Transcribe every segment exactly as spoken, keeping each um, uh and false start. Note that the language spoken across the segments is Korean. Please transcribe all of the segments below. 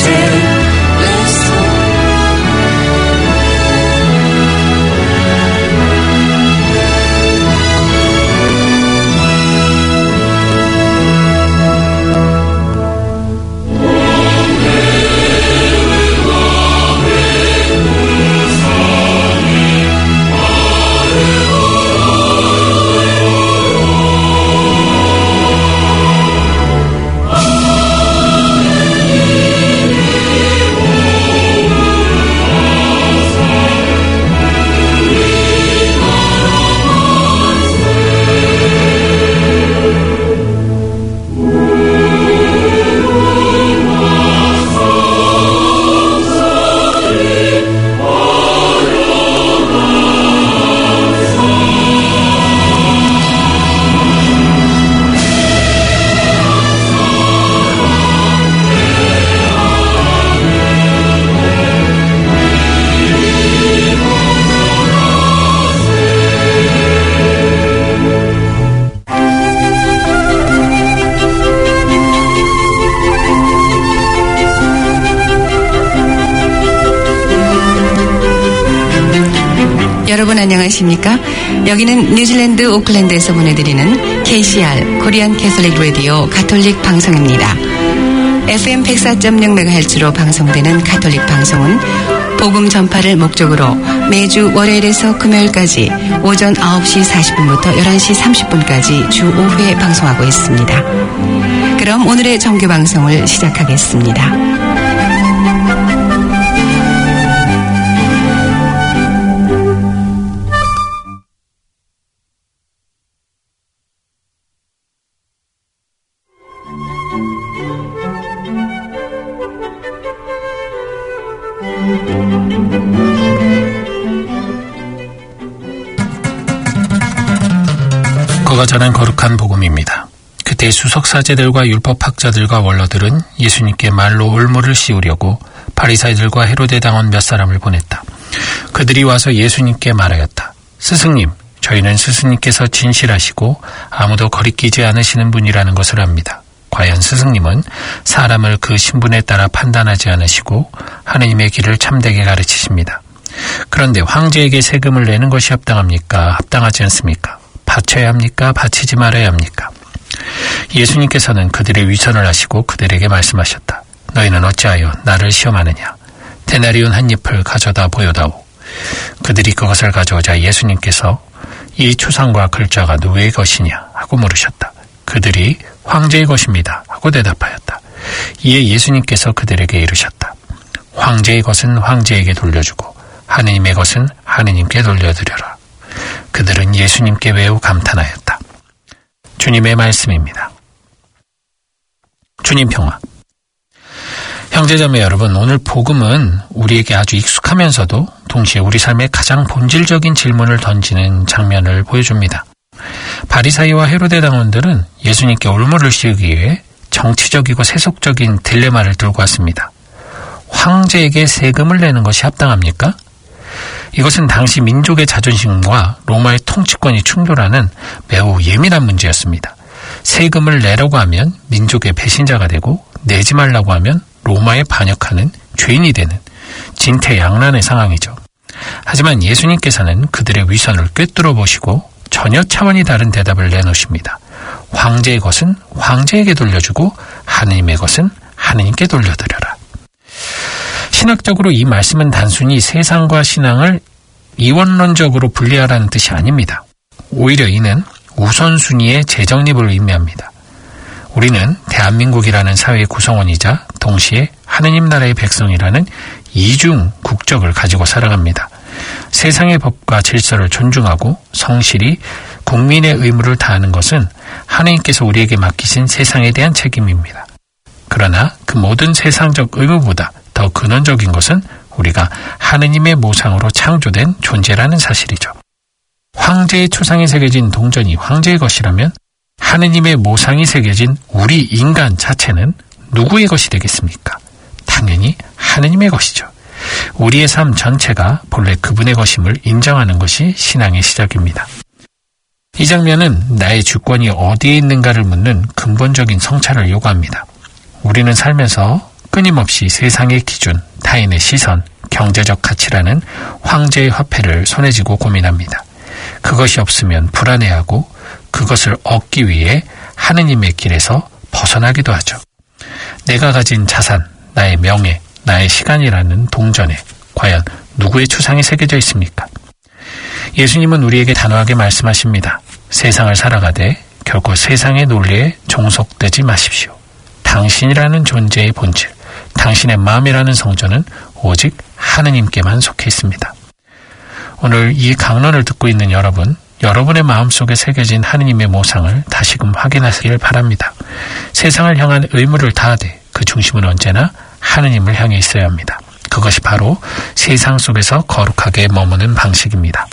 여러분 안녕하십니까? 여기는 뉴질랜드 오클랜드에서 보내드리는 케이씨알 코리안 캐톨릭 라디오 가톨릭 방송입니다. 에프엠 백사 점 영 메가헤르츠로 방송되는 가톨릭 방송은 복음 전파를 목적으로 매주 월요일에서 금요일까지 오전 아홉 시 사십 분부터 열한 시 삼십 분까지 주 오 회 방송하고 있습니다. 그럼 오늘의 정규 방송을 시작하겠습니다. 그가 전한 거룩한 복음입니다. 그때 수석사제들과 율법학자들과 원로들은 예수님께 말로 올무를 씌우려고 바리사이들과 헤로데 당원 몇 사람을 보냈다. 그들이 와서 예수님께 말하였다. 스승님, 저희는 스승님께서 진실하시고 아무도 거리끼지 않으시는 분이라는 것을 압니다. 과연 스승님은 사람을 그 신분에 따라 판단하지 않으시고 하느님의 길을 참되게 가르치십니다. 그런데 황제에게 세금을 내는 것이 합당합니까? 합당하지 않습니까? 바쳐야 합니까? 바치지 말아야 합니까? 예수님께서는 그들의 위선을 아시고 그들에게 말씀하셨다. 너희는 어찌하여 나를 시험하느냐? 데나리온 한 잎을 가져다 보여다오. 그들이 그것을 가져오자 예수님께서 이 추상과 글자가 누구의 것이냐? 하고 물으셨다. 그들이 황제의 것입니다. 하고 대답하였다. 이에 예수님께서 그들에게 이르셨다. 황제의 것은 황제에게 돌려주고 하느님의 것은 하느님께 돌려드려라. 그들은 예수님께 매우 감탄하였다. 주님의 말씀입니다. 주님 평화. 형제자매 여러분, 오늘 복음은 우리에게 아주 익숙하면서도 동시에 우리 삶의 가장 본질적인 질문을 던지는 장면을 보여줍니다. 바리사이와 헤로데 당원들은 예수님께 올무를 씌우기 위해 정치적이고 세속적인 딜레마를 들고 왔습니다. 황제에게 세금을 내는 것이 합당합니까? 이것은 당시 민족의 자존심과 로마의 통치권이 충돌하는 매우 예민한 문제였습니다. 세금을 내라고 하면 민족의 배신자가 되고 내지 말라고 하면 로마에 반역하는 죄인이 되는 진퇴양난의 상황이죠. 하지만 예수님께서는 그들의 위선을 꿰뚫어 보시고 전혀 차원이 다른 대답을 내놓으십니다. 황제의 것은 황제에게 돌려주고 하느님의 것은 하느님께 돌려드려라. 신학적으로 이 말씀은 단순히 세상과 신앙을 이원론적으로 분리하라는 뜻이 아닙니다. 오히려 이는 우선순위의 재정립을 의미합니다. 우리는 대한민국이라는 사회의 구성원이자 동시에 하느님 나라의 백성이라는 이중 국적을 가지고 살아갑니다. 세상의 법과 질서를 존중하고 성실히 국민의 의무를 다하는 것은 하느님께서 우리에게 맡기신 세상에 대한 책임입니다. 그러나 그 모든 세상적 의무보다 더 근원적인 것은 우리가 하느님의 모상으로 창조된 존재라는 사실이죠. 황제의 초상이 새겨진 동전이 황제의 것이라면 하느님의 모상이 새겨진 우리 인간 자체는 누구의 것이 되겠습니까? 당연히 하느님의 것이죠. 우리의 삶 전체가 본래 그분의 것임을 인정하는 것이 신앙의 시작입니다. 이 장면은 나의 주권이 어디에 있는가를 묻는 근본적인 성찰을 요구합니다. 우리는 살면서 끊임없이 세상의 기준, 타인의 시선, 경제적 가치라는 황제의 화폐를 손에 쥐고 고민합니다. 그것이 없으면 불안해하고 그것을 얻기 위해 하느님의 길에서 벗어나기도 하죠. 내가 가진 자산, 나의 명예, 나의 시간이라는 동전에 과연 누구의 추상이 새겨져 있습니까? 예수님은 우리에게 단호하게 말씀하십니다. 세상을 살아가되 결코 세상의 논리에 종속되지 마십시오. 당신이라는 존재의 본질, 당신의 마음이라는 성전은 오직 하느님께만 속해 있습니다. 오늘 이 강론을 듣고 있는 여러분, 여러분의 마음속에 새겨진 하느님의 모상을 다시금 확인하시길 바랍니다. 세상을 향한 의무를 다하되 그 중심은 언제나 하느님을 향해 있어야 합니다. 그것이 바로 세상 속에서 거룩하게 머무는 방식입니다.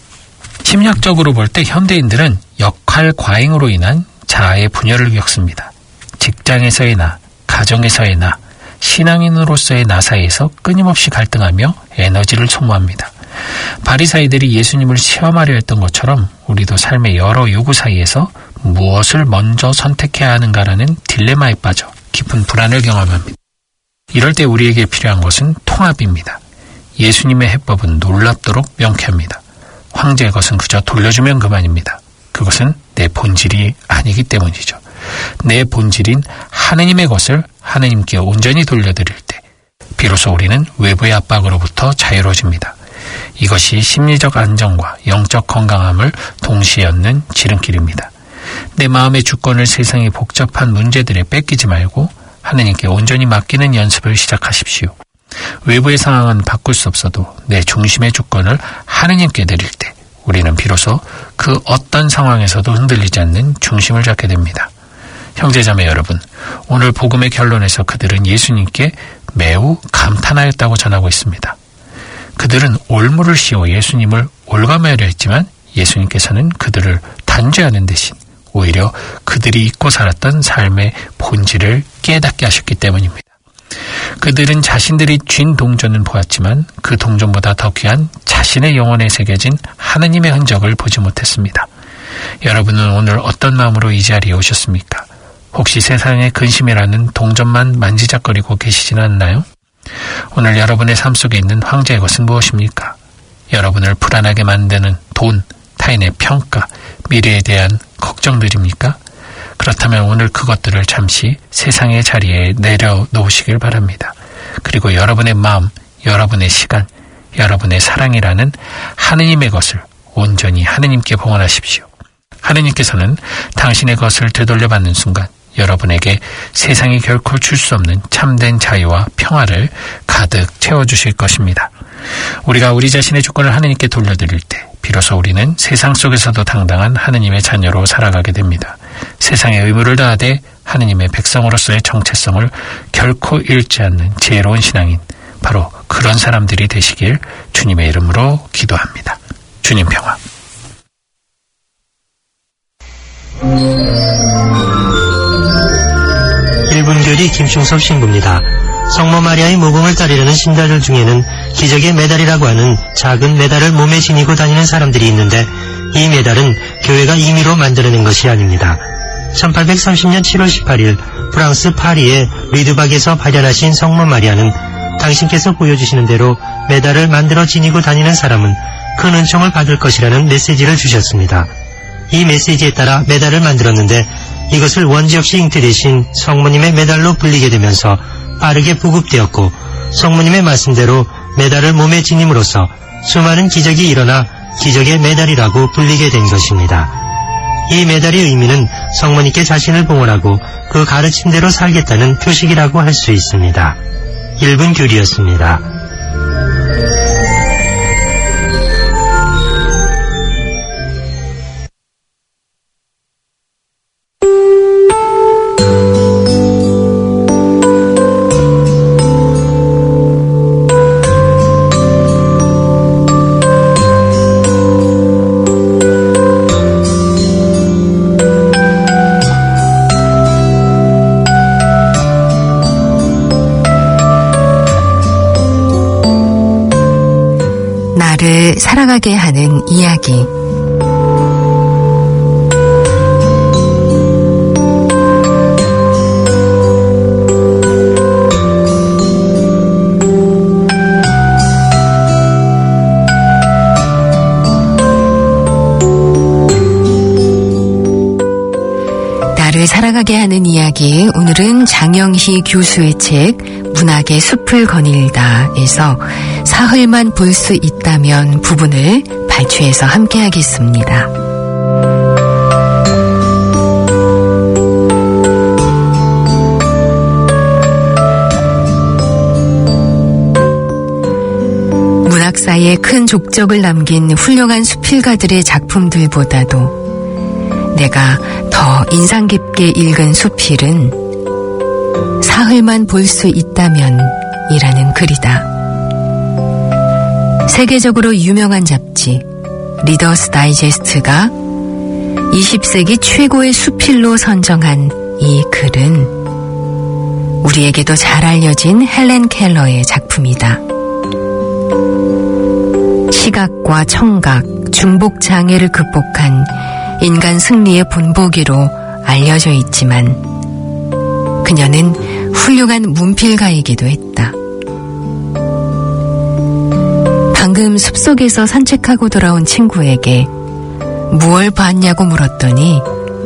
심리학적으로 볼 때 현대인들은 역할 과잉으로 인한 자아의 분열을 겪습니다. 직장에서의 나, 가정에서의 나, 신앙인으로서의 나 사이에서 끊임없이 갈등하며 에너지를 소모합니다. 바리사이들이 예수님을 시험하려 했던 것처럼 우리도 삶의 여러 요구 사이에서 무엇을 먼저 선택해야 하는가라는 딜레마에 빠져 깊은 불안을 경험합니다. 이럴 때 우리에게 필요한 것은 통합입니다. 예수님의 해법은 놀랍도록 명쾌합니다. 황제의 것은 그저 돌려주면 그만입니다. 그것은 내 본질이 아니기 때문이죠. 내 본질인 하느님의 것을 하느님께 온전히 돌려드릴 때 비로소 우리는 외부의 압박으로부터 자유로워집니다. 이것이 심리적 안정과 영적 건강함을 동시에 얻는 지름길입니다. 내 마음의 주권을 세상의 복잡한 문제들에 뺏기지 말고 하느님께 온전히 맡기는 연습을 시작하십시오. 외부의 상황은 바꿀 수 없어도 내 중심의 주권을 하느님께 드릴 때 우리는 비로소 그 어떤 상황에서도 흔들리지 않는 중심을 잡게 됩니다. 형제자매 여러분, 오늘 복음의 결론에서 그들은 예수님께 매우 감탄하였다고 전하고 있습니다. 그들은 올무를 씌워 예수님을 올가매하려 했지만 예수님께서는 그들을 단죄하는 대신 오히려 그들이 잊고 살았던 삶의 본질을 깨닫게 하셨기 때문입니다. 그들은 자신들이 쥔 동전은 보았지만 그 동전보다 더 귀한 자신의 영혼에 새겨진 하느님의 흔적을 보지 못했습니다. 여러분은 오늘 어떤 마음으로 이 자리에 오셨습니까? 혹시 세상의 근심이라는 동전만 만지작거리고 계시지는 않나요? 오늘 여러분의 삶 속에 있는 황제의 것은 무엇입니까? 여러분을 불안하게 만드는 돈, 타인의 평가, 미래에 대한 걱정들입니까? 그렇다면 오늘 그것들을 잠시 세상의 자리에 내려놓으시길 바랍니다. 그리고 여러분의 마음, 여러분의 시간, 여러분의 사랑이라는 하느님의 것을 온전히 하느님께 봉헌하십시오. 하느님께서는 당신의 것을 되돌려받는 순간 여러분에게 세상이 결코 줄 수 없는 참된 자유와 평화를 가득 채워주실 것입니다. 우리가 우리 자신의 주권을 하느님께 돌려드릴 때 비로소 우리는 세상 속에서도 당당한 하느님의 자녀로 살아가게 됩니다. 세상의 의무를 다하되 하느님의 백성으로서의 정체성을 결코 잃지 않는 지혜로운 신앙인, 바로 그런 사람들이 되시길 주님의 이름으로 기도합니다. 주님 평화. 일 분 교리 김충섭 신부입니다. 성모 마리아의 모범을 따르려는 신자들 중에는 기적의 메달이라고 하는 작은 메달을 몸에 지니고 다니는 사람들이 있는데 이 메달은 교회가 임의로 만들어낸 것이 아닙니다. 천팔백삼십 년 칠월 십팔일 프랑스 파리의 리드박에서 발현하신 성모 마리아는 당신께서 보여주시는 대로 메달을 만들어 지니고 다니는 사람은 큰 은총을 받을 것이라는 메시지를 주셨습니다. 이 메시지에 따라 메달을 만들었는데 이것을 원지 없이 잉태되신 성모님의 메달로 불리게 되면서 빠르게 부급되었고 성모님의 말씀대로 메달을 몸에 지님으로써 수많은 기적이 일어나 기적의 메달이라고 불리게 된 것입니다. 이 메달의 의미는 성모님께 자신을 봉헌하고 그 가르침대로 살겠다는 표식이라고 할 수 있습니다. 일 분 교리였습니다. 나를 살아가게 하는 이야기. 생각하게 하는 이야기, 오늘은 장영희 교수의 책 문학의 숲을 거닐다에서 사흘만 볼 수 있다면 부분을 발췌해서 함께 하겠습니다. 문학사에 큰 족적을 남긴 훌륭한 수필가들의 작품들보다도 내가 더 인상 깊게 읽은 수필은 사흘만 볼 수 있다면 이라는 글이다. 세계적으로 유명한 잡지 리더스 다이제스트가 이십 세기 최고의 수필로 선정한 이 글은 우리에게도 잘 알려진 헬렌 켈러의 작품이다. 시각과 청각, 중복 장애를 극복한 인간 승리의 본보기로 알려져 있지만 그녀는 훌륭한 문필가이기도 했다. 방금 숲속에서 산책하고 돌아온 친구에게 무얼 봤냐고 물었더니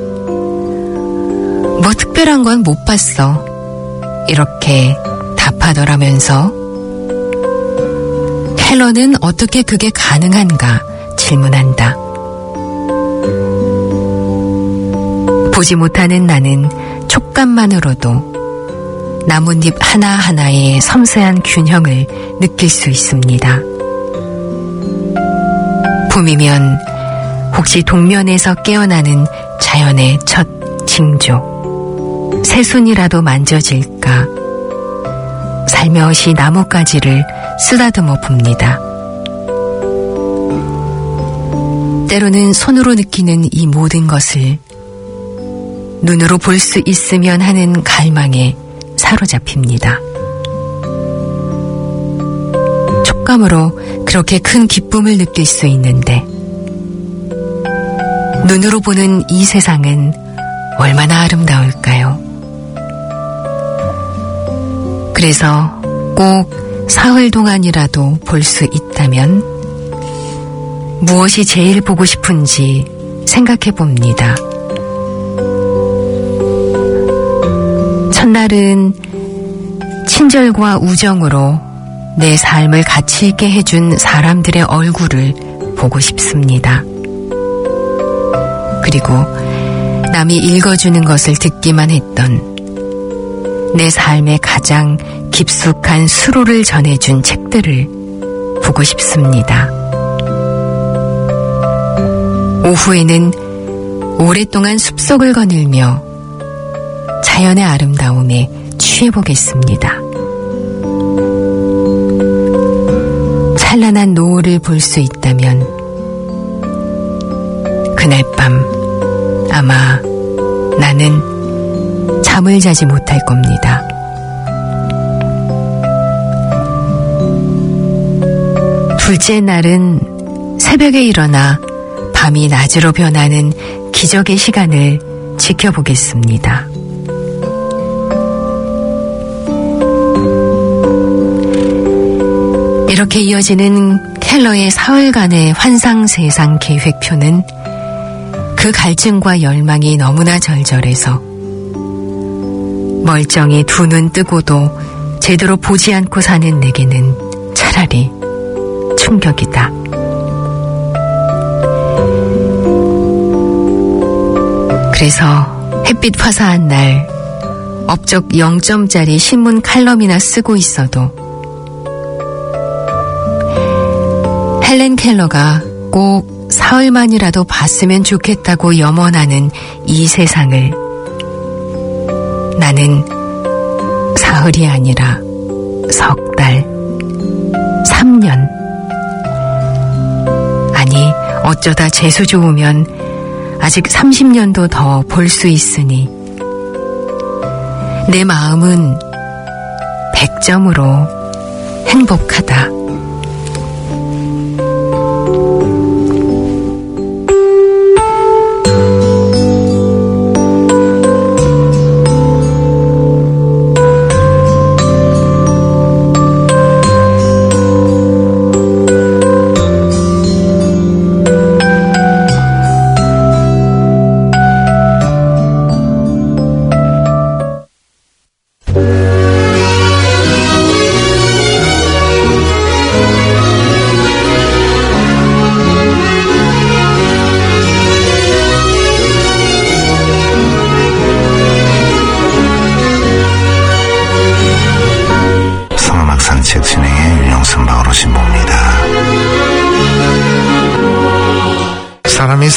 뭐 특별한 건 못 봤어. 이렇게 답하더라면서 켈러는 어떻게 그게 가능한가 질문한다. 보지 못하는 나는 촉감만으로도 나뭇잎 하나하나의 섬세한 균형을 느낄 수 있습니다. 봄이면 혹시 동면에서 깨어나는 자연의 첫 징조, 새순이라도 만져질까 살며시 나뭇가지를 쓰다듬어 봅니다. 때로는 손으로 느끼는 이 모든 것을 눈으로 볼 수 있으면 하는 갈망에 사로잡힙니다. 촉감으로 그렇게 큰 기쁨을 느낄 수 있는데 눈으로 보는 이 세상은 얼마나 아름다울까요? 그래서 꼭 사흘 동안이라도 볼 수 있다면 무엇이 제일 보고 싶은지 생각해 봅니다. 첫날은 친절과 우정으로 내 삶을 가치 있게 해준 사람들의 얼굴을 보고 싶습니다. 그리고 남이 읽어주는 것을 듣기만 했던 내 삶의 가장 깊숙한 수로를 전해준 책들을 보고 싶습니다. 오후에는 오랫동안 숲속을 거닐며 자연의 아름다움에 취해보겠습니다. 찬란한 노을을 볼 수 있다면 그날 밤 아마 나는 잠을 자지 못할 겁니다. 둘째 날은 새벽에 일어나 밤이 낮으로 변하는 기적의 시간을 지켜보겠습니다. 이렇게 이어지는 켈러의 사흘간의 환상세상 계획표는 그 갈증과 열망이 너무나 절절해서 멀쩡히 두 눈 뜨고도 제대로 보지 않고 사는 내게는 차라리 충격이다. 그래서 햇빛 화사한 날 업적 영 점짜리 신문 칼럼이나 쓰고 있어도 헬렌 켈러가 꼭 사흘만이라도 봤으면 좋겠다고 염원하는 이 세상을 나는 사흘이 아니라 석 달, 삼 년, 아니 어쩌다 재수 좋으면 아직 삼십 년도 더 볼 수 있으니 내 마음은 백 점으로 행복하다.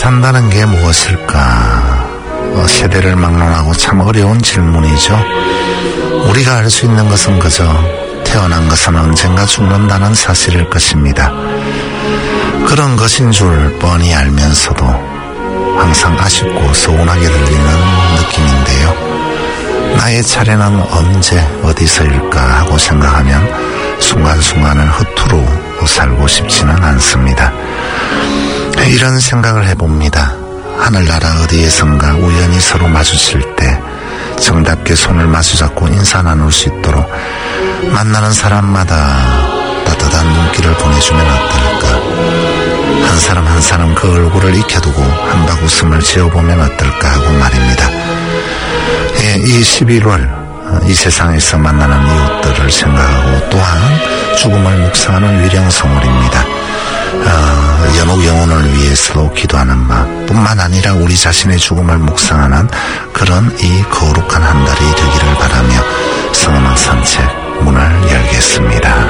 산다는 게 무엇일까? 어, 세대를 막론하고 참 어려운 질문이죠. 우리가 알 수 있는 것은 그저 태어난 것은 언젠가 죽는다는 사실일 것입니다. 그런 것인 줄 뻔히 알면서도 항상 아쉽고 서운하게 들리는 느낌인데요. 나의 차례는 언제 어디서일까 하고 생각하면 순간순간을 허투루 살고 싶지는 않습니다. 이런 생각을 해봅니다. 하늘나라 어디에선가 우연히 서로 마주칠 때 정답게 손을 마주잡고 인사 나눌 수 있도록 만나는 사람마다 따뜻한 눈길을 보내주면 어떨까? 한 사람 한 사람 그 얼굴을 익혀두고 한박 웃음을 지어보면 어떨까 하고 말입니다. 예, 이 십일월 이 세상에서 만나는 이웃들을 생각하고 또한 죽음을 묵상하는 위령성월입니다. 어, 연옥 영혼을 위해서도 기도하는 마음 뿐만 아니라 우리 자신의 죽음을 묵상하는 그런 이 거룩한 한 달이 되기를 바라며 성음악 산책 문을 열겠습니다.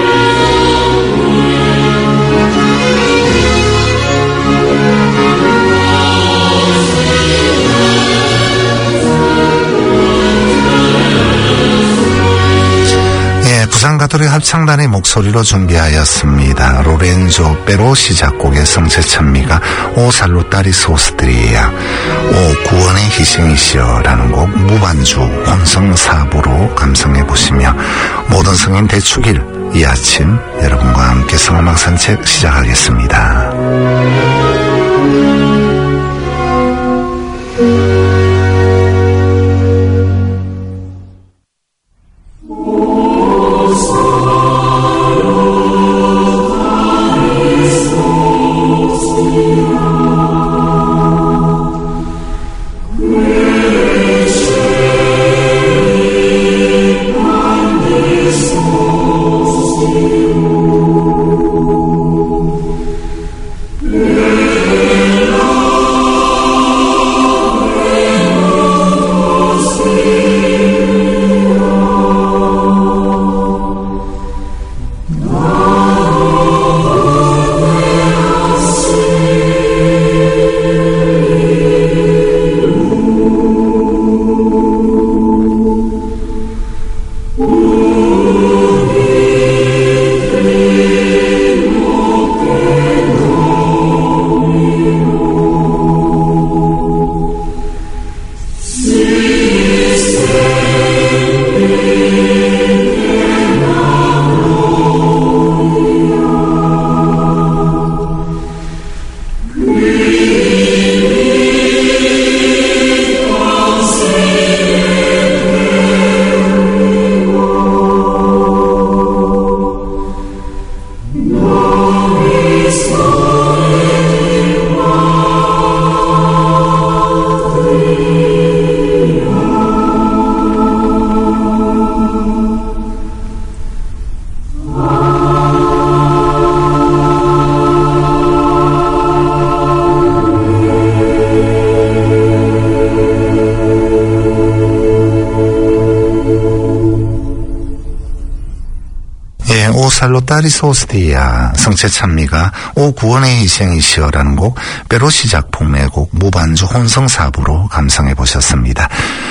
부산 가톨릭 합창단의 목소리로 준비하였습니다. 로렌조 페로시 작곡의 성체찬미가 오 살루타리 소스트리아, 오 구원의 희생이시여라는 곡 무반주 혼성사부로 감상해보시며 모든 성인 대축일 이 아침 여러분과 함께 성음악 산책 시작하겠습니다. 살로타리 소스티아 성체찬미가 오 구원의 희생이시여라는 곡 페로시 작품의 곡 무반주 혼성사부로 감상해 보셨습니다.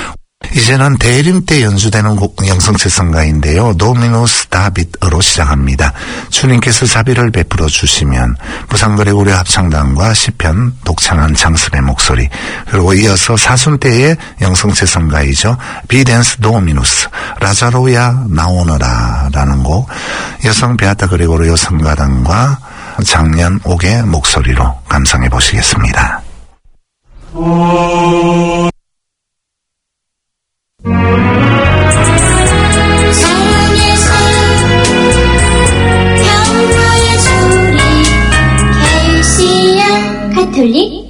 이제는 대림 때 연주되는 곡 영성체성가인데요. 도미누스 다빗으로 시작합니다. 주님께서 자비를 베풀어 주시면 부산 그레고리 합창단과 시편 독창한 장습의 목소리 그리고 이어서 사순 때의 영성체성가이죠. 비덴스 도미누스 라자로야 나오너라 라는 곡 여성 베아타 그레고리 여성가단과 장년 옥의 목소리로 감상해 보시겠습니다. 사랑의 사랑 평화의 소리 케이씨알 가톨릭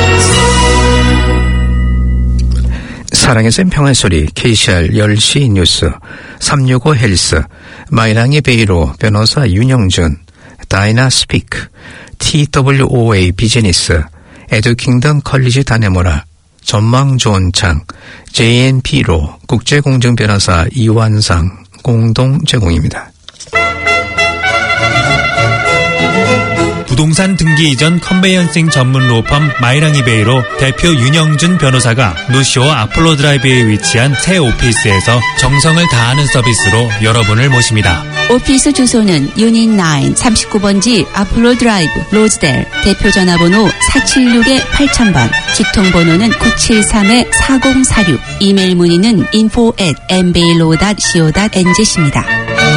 사랑의 샘 평화의 소리 케이씨알 열 시 뉴스 삼육오 헬스 마이랑이 베이로 변호사 윤영준 다이나 스피크 티더블유오에이 비즈니스 에듀킹덤 컬리지 다네모라 전망 좋은 창 제이엔피로 국제공정변호사 이완상 공동 제공입니다. 부동산 등기 이전 컨베이언싱 전문 로펌 마이랑이베이로 대표 윤영준 변호사가 노시오 아폴로 드라이브에 위치한 새 오피스에서 정성을 다하는 서비스로 여러분을 모십니다. 오피스 주소는 유닛 구 삼십구 번지 아폴로 드라이브 로즈델, 대표 전화번호 사칠육 팔천 번, 기통번호는 구칠삼 사공사육, 이메일 문의는 info at 엠베일로 닷 씨오 닷 엔지씨입니다.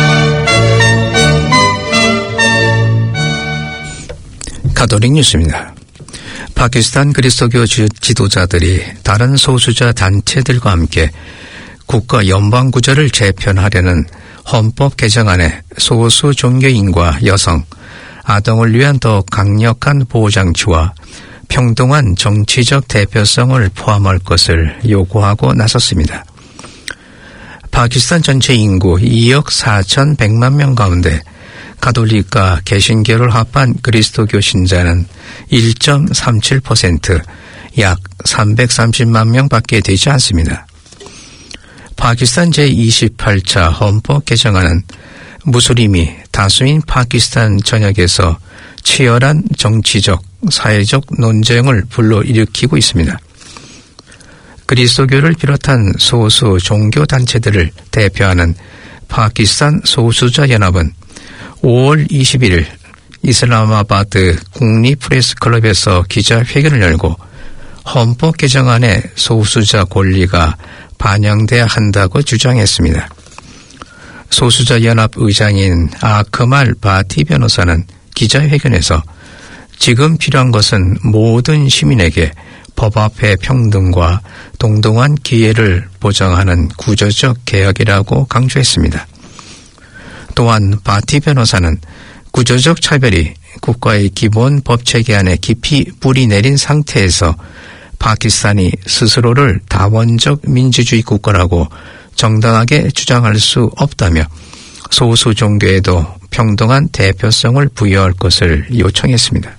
가톨릭 뉴스입니다. 파키스탄 그리스도교 지도자들이 다른 소수자 단체들과 함께 국가 연방구조를 재편하려는 헌법 개정안에 소수 종교인과 여성, 아동을 위한 더 강력한 보호장치와 평등한 정치적 대표성을 포함할 것을 요구하고 나섰습니다. 파키스탄 전체 인구 이억 사천백만 명 가운데 가톨릭과 개신교를 합한 그리스도교 신자는 일 점 삼칠 퍼센트, 약 삼백삼십만 명밖에 되지 않습니다. 파키스탄 제이십팔 차 헌법 개정안은 무슬림이 다수인 파키스탄 전역에서 치열한 정치적, 사회적 논쟁을 불러일으키고 있습니다. 그리스도교를 비롯한 소수 종교단체들을 대표하는 파키스탄 소수자 연합은 오월 이십일일 이슬라마바드 국립프레스클럽에서 기자회견을 열고 헌법 개정안의 소수자 권리가 반영돼야 한다고 주장했습니다. 소수자 연합 의장인 아크말 바티 변호사는 기자회견에서 지금 필요한 것은 모든 시민에게 법 앞의 평등과 동등한 기회를 보장하는 구조적 개혁이라고 강조했습니다. 또한 바티 변호사는 구조적 차별이 국가의 기본 법체계 안에 깊이 뿌리 내린 상태에서 파키스탄이 스스로를 다원적 민주주의 국가라고 정당하게 주장할 수 없다며 소수 종교에도 평등한 대표성을 부여할 것을 요청했습니다.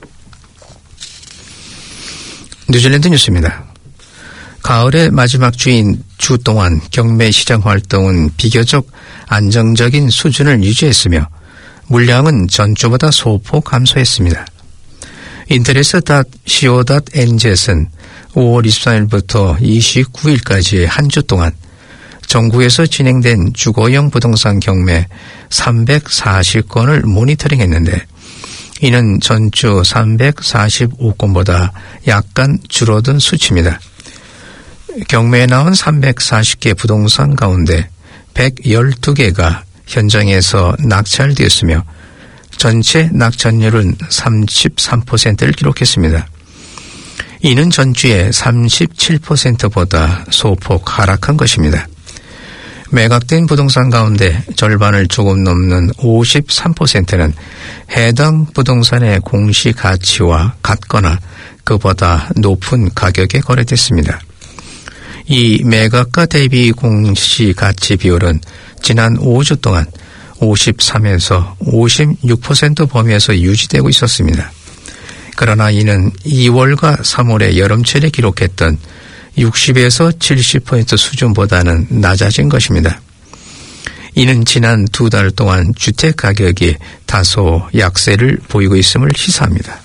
뉴질랜드 뉴스입니다. 가을의 마지막 주인 주 동안 경매 시장 활동은 비교적 안정적인 수준을 유지했으며 물량은 전주보다 소폭 감소했습니다. 인터레스 닷 씨오 닷 엔zet은 오월 이십삼일부터 이십구일까지 한 주 동안 전국에서 진행된 주거용 부동산 경매 삼백사십 건을 모니터링했는데 이는 전주 삼백사십오 건보다 약간 줄어든 수치입니다. 경매에 나온 삼백사십 개 부동산 가운데 백십이 개가 현장에서 낙찰되었으며 전체 낙찰률은 삼십삼 퍼센트를 기록했습니다. 이는 전주의 삼십칠 퍼센트보다 소폭 하락한 것입니다. 매각된 부동산 가운데 절반을 조금 넘는 오십삼 퍼센트는 해당 부동산의 공시가치와 같거나 그보다 높은 가격에 거래됐습니다. 이 매각가 대비 공시가치 비율은 지난 오 주 동안 오십삼에서 오십육 퍼센트 범위에서 유지되고 있었습니다. 그러나 이는 이월과 삼월에 여름철에 기록했던 육십에서 칠십 퍼센트 수준보다는 낮아진 것입니다. 이는 지난 두 달 동안 주택 가격이 다소 약세를 보이고 있음을 시사합니다.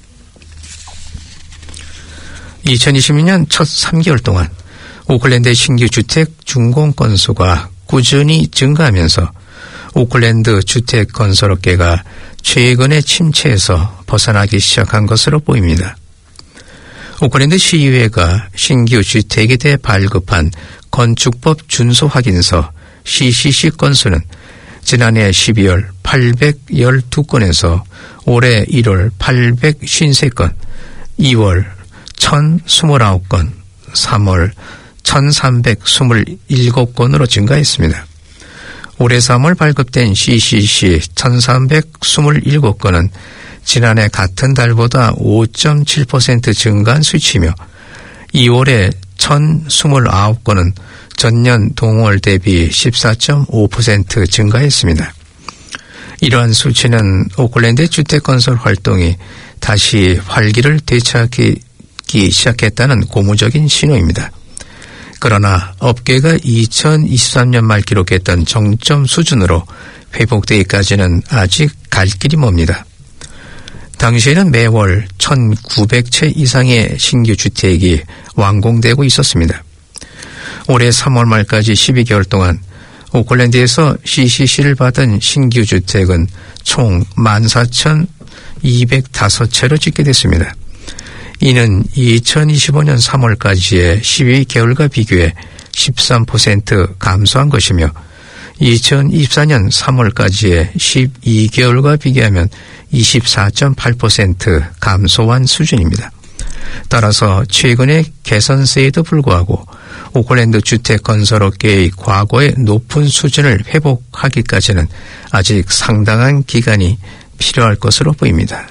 이천이십이 년 첫 삼 개월 동안 오클랜드의 신규 주택 준공 건수가 꾸준히 증가하면서 오클랜드 주택 건설업계가 최근의 침체에서 벗어나기 시작한 것으로 보입니다. 오클랜드 시의회가 신규 주택에 대해 발급한 건축법 준수 확인서 씨씨씨 건수는 지난해 십이월 팔백십이 건에서 올해 일월 팔백오십삼 건, 이월 천이십구 건, 삼월 천삼백이십칠 건으로 증가했습니다. 올해 삼월 발급된 씨씨씨 천삼백이십칠 건은 지난해 같은 달보다 오 점 칠 퍼센트 증가한 수치며 이월에 천이십구 건은 전년 동월 대비 십사 점 오 퍼센트 증가했습니다. 이러한 수치는 오클랜드의 주택건설 활동이 다시 활기를 되찾기 시작했다는 고무적인 신호입니다. 그러나 업계가 이천이십삼 년 말 기록했던 정점 수준으로 회복되기까지는 아직 갈 길이 멉니다. 당시에는 매월 천구백 채 이상의 신규 주택이 완공되고 있었습니다. 올해 삼월 말까지 십이 개월 동안 오클랜드에서 씨씨씨를 받은 신규 주택은 총 만 사천이백오 채로 짓게 됐습니다. 이는 이천이십오 년 삼월까지의 십이 개월과 비교해 십삼 퍼센트 감소한 것이며 이천이십사 년 삼월까지의 십이 개월과 비교하면 이십사 점 팔 퍼센트 감소한 수준입니다. 따라서 최근의 개선세에도 불구하고 오클랜드 주택 건설업계의 과거의 높은 수준을 회복하기까지는 아직 상당한 기간이 필요할 것으로 보입니다.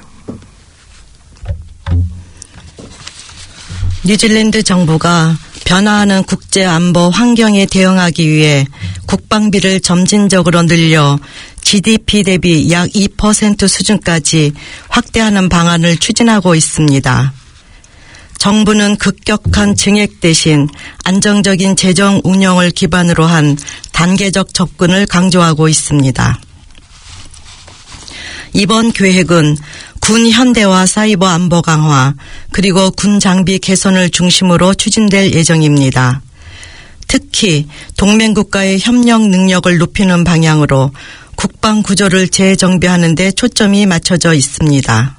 뉴질랜드 정부가 변화하는 국제 안보 환경에 대응하기 위해 국방비를 점진적으로 늘려 지디피 대비 약 이 퍼센트 수준까지 확대하는 방안을 추진하고 있습니다. 정부는 급격한 증액 대신 안정적인 재정 운영을 기반으로 한 단계적 접근을 강조하고 있습니다. 이번 계획은 군 현대화 사이버 안보 강화 그리고 군 장비 개선을 중심으로 추진될 예정입니다. 특히 동맹국가의 협력 능력을 높이는 방향으로 국방 구조를 재정비하는 데 초점이 맞춰져 있습니다.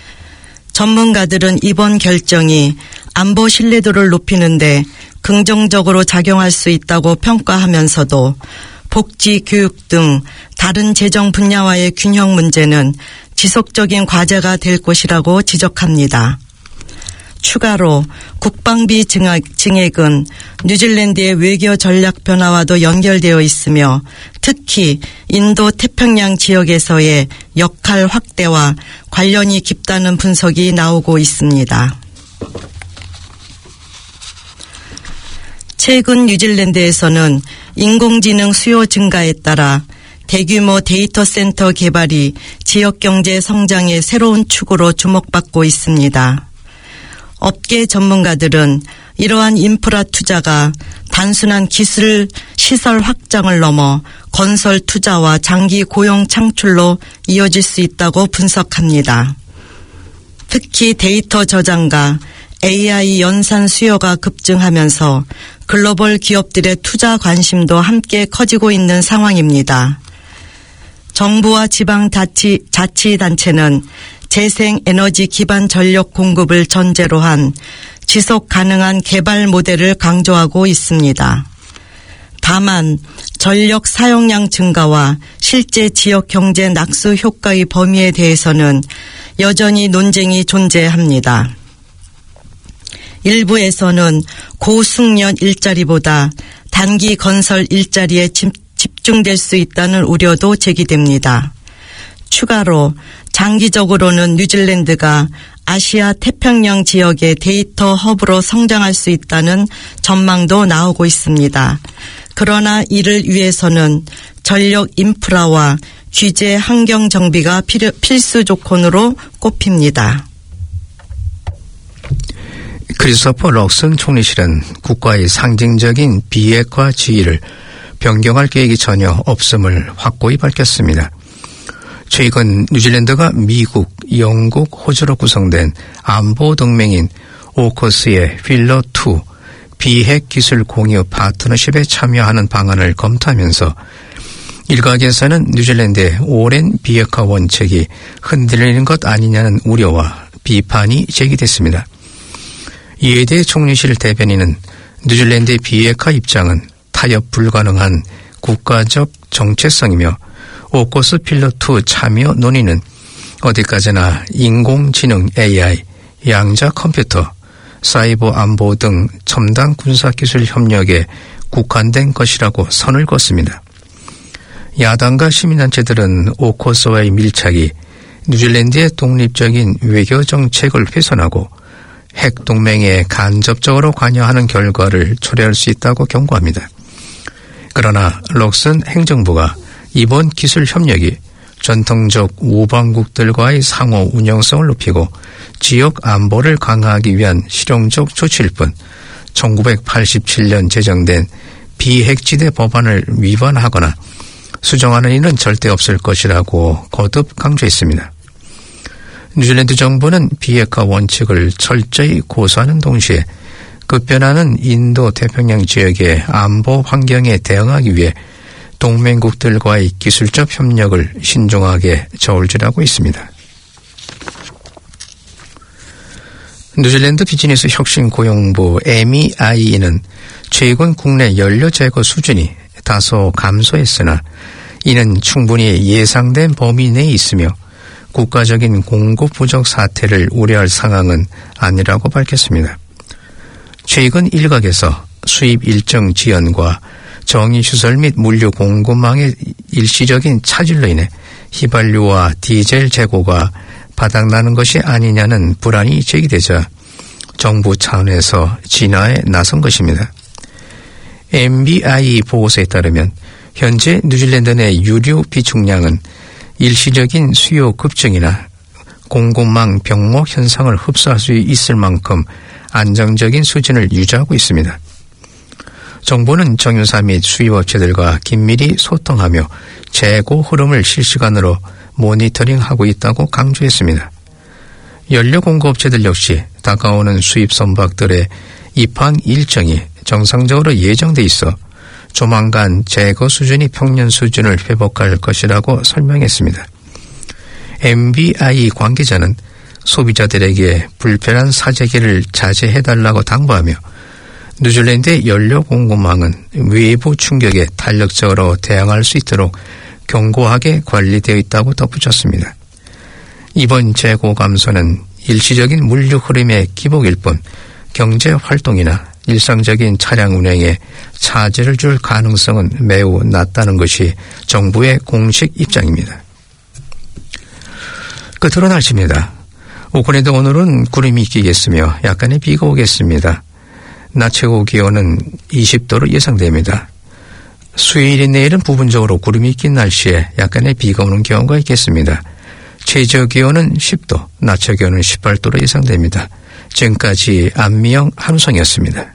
전문가들은 이번 결정이 안보 신뢰도를 높이는 데 긍정적으로 작용할 수 있다고 평가하면서도 복지, 교육 등 다른 재정 분야와의 균형 문제는 지속적인 과제가 될 것이라고 지적합니다. 추가로 국방비 증액은 뉴질랜드의 외교 전략 변화와도 연결되어 있으며 특히 인도 태평양 지역에서의 역할 확대와 관련이 깊다는 분석이 나오고 있습니다. 최근 뉴질랜드에서는 인공지능 수요 증가에 따라 대규모 데이터 센터 개발이 지역 경제 성장의 새로운 축으로 주목받고 있습니다. 업계 전문가들은 이러한 인프라 투자가 단순한 기술 시설 확장을 넘어 건설 투자와 장기 고용 창출로 이어질 수 있다고 분석합니다. 특히 데이터 저장과 에이아이 연산 수요가 급증하면서 글로벌 기업들의 투자 관심도 함께 커지고 있는 상황입니다. 정부와 지방자치, 자치단체는 재생에너지 기반 전력 공급을 전제로 한 지속 가능한 개발 모델을 강조하고 있습니다. 다만 전력 사용량 증가와 실제 지역 경제 낙수 효과의 범위에 대해서는 여전히 논쟁이 존재합니다. 일부에서는 고숙련 일자리보다 단기 건설 일자리에 집중될 수 있다는 우려도 제기됩니다. 추가로 장기적으로는 뉴질랜드가 아시아 태평양 지역의 데이터 허브로 성장할 수 있다는 전망도 나오고 있습니다. 그러나 이를 위해서는 전력 인프라와 규제 환경 정비가 필요, 필수 조건으로 꼽힙니다. 크리스토퍼 럭슨 총리실은 국가의 상징적인 비핵화 지위를 변경할 계획이 전혀 없음을 확고히 밝혔습니다. 최근 뉴질랜드가 미국, 영국, 호주로 구성된 안보 동맹인 오커스의 필러 투 비핵 기술 공유 파트너십에 참여하는 방안을 검토하면서 일각에서는 뉴질랜드의 오랜 비핵화 원칙이 흔들리는 것 아니냐는 우려와 비판이 제기됐습니다. 이에 대해 총리실 대변인은 뉴질랜드의 비핵화 입장은 타협 불가능한 국가적 정체성이며 오커스 필러 투 참여 논의는 어디까지나 인공지능 에이아이, 양자 컴퓨터, 사이버 안보 등 첨단 군사기술 협력에 국한된 것이라고 선을 그었습니다. 야당과 시민단체들은 오커스와의 밀착이 뉴질랜드의 독립적인 외교 정책을 훼손하고 핵 동맹에 간접적으로 관여하는 결과를 초래할 수 있다고 경고합니다. 그러나 럭슨 행정부가 이번 기술 협력이 전통적 우방국들과의 상호 운영성을 높이고 지역 안보를 강화하기 위한 실용적 조치일 뿐 천구백팔십칠 년 제정된 비핵지대 법안을 위반하거나 수정하는 일은 절대 없을 것이라고 거듭 강조했습니다. 뉴질랜드 정부는 비핵화 원칙을 철저히 고수하는 동시에 급변하는 인도 태평양 지역의 안보 환경에 대응하기 위해 동맹국들과의 기술적 협력을 신중하게 저울질하고 있습니다. 뉴질랜드 비즈니스 혁신 고용부 엠이아이는 최근 국내 연료 재고 수준이 다소 감소했으나 이는 충분히 예상된 범위 내에 있으며 국가적인 공급 부족 사태를 우려할 상황은 아니라고 밝혔습니다. 최근 일각에서 수입 일정 지연과 정의시설 및 물류 공급망의 일시적인 차질로 인해 휘발유와 디젤 재고가 바닥나는 것이 아니냐는 불안이 제기되자 정부 차원에서 진화에 나선 것입니다. 엠비아이 보고서에 따르면 현재 뉴질랜드 내 유류 비축량은 일시적인 수요 급증이나 공급망 병목 현상을 흡수할 수 있을 만큼 안정적인 수준을 유지하고 있습니다. 정부는 정유사 및 수입업체들과 긴밀히 소통하며 재고 흐름을 실시간으로 모니터링하고 있다고 강조했습니다. 연료 공급업체들 역시 다가오는 수입 선박들의 입항 일정이 정상적으로 예정돼 있어 조만간 재고 수준이 평년 수준을 회복할 것이라고 설명했습니다. 엠비아이 관계자는 소비자들에게 불편한 사재기를 자제해달라고 당부하며 뉴질랜드의 연료 공급망은 외부 충격에 탄력적으로 대응할 수 있도록 견고하게 관리되어 있다고 덧붙였습니다. 이번 재고 감소는 일시적인 물류 흐름의 기복일 뿐 경제 활동이나 일상적인 차량 운행에 차질을 줄 가능성은 매우 낮다는 것이 정부의 공식 입장입니다. 끝으로 날씨입니다. 오클랜드 오늘은 구름이 끼겠으며 약간의 비가 오겠습니다. 낮 최고 기온은 이십 도로 예상됩니다. 수요일인 내일은 부분적으로 구름이 낀 날씨에 약간의 비가 오는 경우가 있겠습니다. 최저 기온은 십 도, 낮 최고 기온은 십팔 도로 예상됩니다. 지금까지 안미영 한우성이었습니다.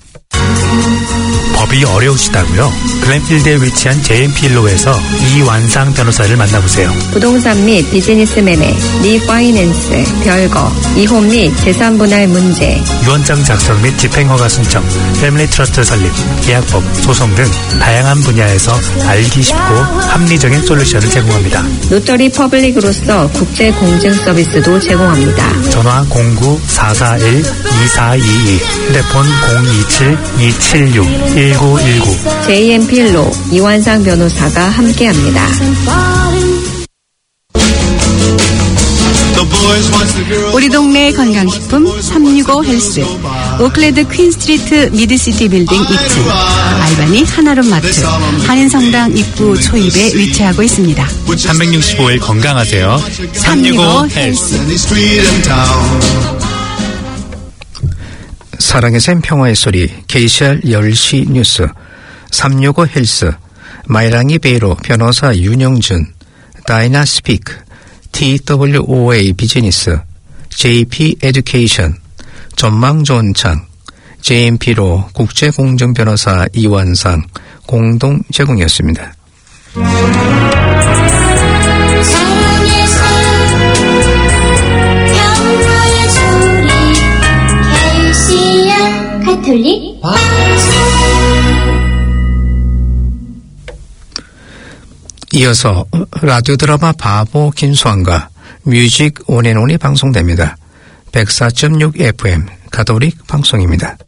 법이 어려우시다고요? 글렌필드에 위치한 제이엠필로에서 이완상 변호사를 만나보세요. 부동산 및 비즈니스 매매, 리파이낸스, 별거, 이혼 및 재산 분할 문제, 유언장 작성 및 집행허가 신청, 패밀리 트러스트 설립, 계약법, 소송 등 다양한 분야에서 알기 쉽고 합리적인 솔루션을 제공합니다. 노터리 퍼블릭으로서 국제 공증 서비스도 제공합니다. 전화 공구 사사일 이사이이, 휴대폰 공이칠 이칠육 일구일구. 제이엠필로 이완상 변호사가 함께합니다. 우리 동네 건강식품 삼육오 헬스, 오클랜드 퀸스트리트 미드시티 빌딩 이 층, 알바니 하나룸 마트, 한인성당 입구 초입에 위치하고 있습니다. 삼백육십오 일 건강하세요. 삼육오 헬스. 사랑의 샘 평화의 소리 케이씨알 열 시 뉴스 삼육오 헬스 마이랑이 베이로 변호사 윤영준 다이나 스피크 티더블유오에이 비즈니스 제이피 에듀케이션 전망 좋은 창 제이엠피로 국제공정 변호사 이완상 공동 제공이었습니다. 가톨릭 이어서 라디오 드라마 바보 김수환과 뮤직 온앤온이 방송됩니다. 백사 점 육 에프엠 가톨릭 방송입니다.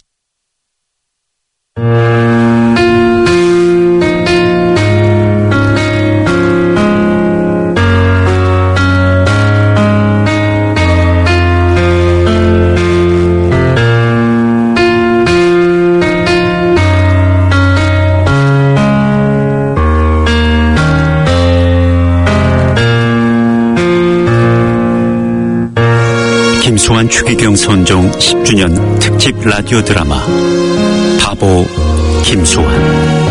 김수환 추기경 선종 십 주년 특집 라디오 드라마 바보 김수환.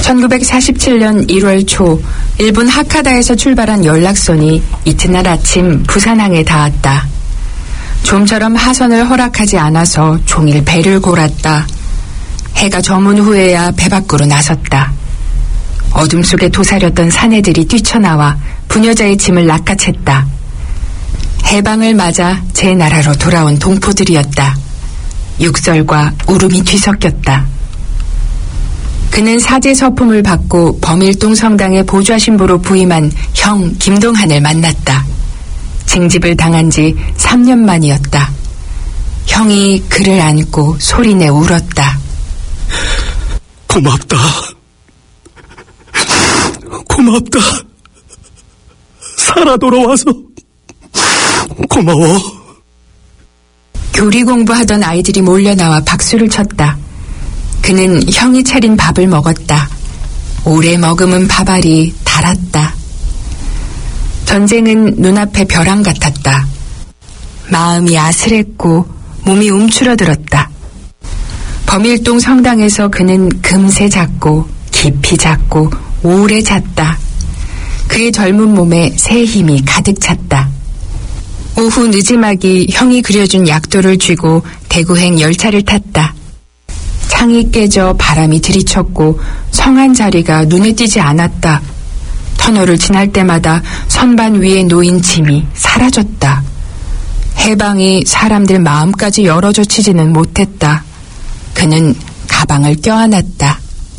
천구백사십칠년 일월 초 일본 하카다에서 출발한 연락선이 이튿날 아침 부산항에 닿았다. 좀처럼 하선을 허락하지 않아서 종일 배를 골았다. 해가 저문 후에야 배 밖으로 나섰다. 어둠 속에 도사렸던 사내들이 뛰쳐나와 부녀자의 짐을 낚아챘다. 해방을 맞아 제 나라로 돌아온 동포들이었다. 육설과 울음이 뒤섞였다. 그는 사제 서품을 받고 범일동 성당의 보좌 신부로 부임한 형 김동한을 만났다. 징집을 당한 지 삼 년 만이었다. 형이 그를 안고 소리내 울었다. 고맙다. 고맙다. 살아 돌아와서 고마워. 교리 공부하던 아이들이 몰려나와 박수를 쳤다. 그는 형이 차린 밥을 먹었다. 오래 머금은 밥알이 달았다. 전쟁은 눈앞에 벼랑 같았다. 마음이 아슬했고 몸이 움츠러들었다. 범일동 성당에서 그는 금세 잤고 깊이 잤고 오래 잤다. 그의 젊은 몸에 새 힘이 가득 찼다. 오후 늦지막이 형이 그려준 약도를 쥐고 대구행 열차를 탔다. 창이 깨져 바람이 들이쳤고 성한 자리가 눈에 띄지 않았다. 터널을 지날 때마다 선반 위에 놓인 짐이 사라졌다. 해방이 사람들 마음까지 열어젖히지는 못했다. 그는 가방을 껴안았다.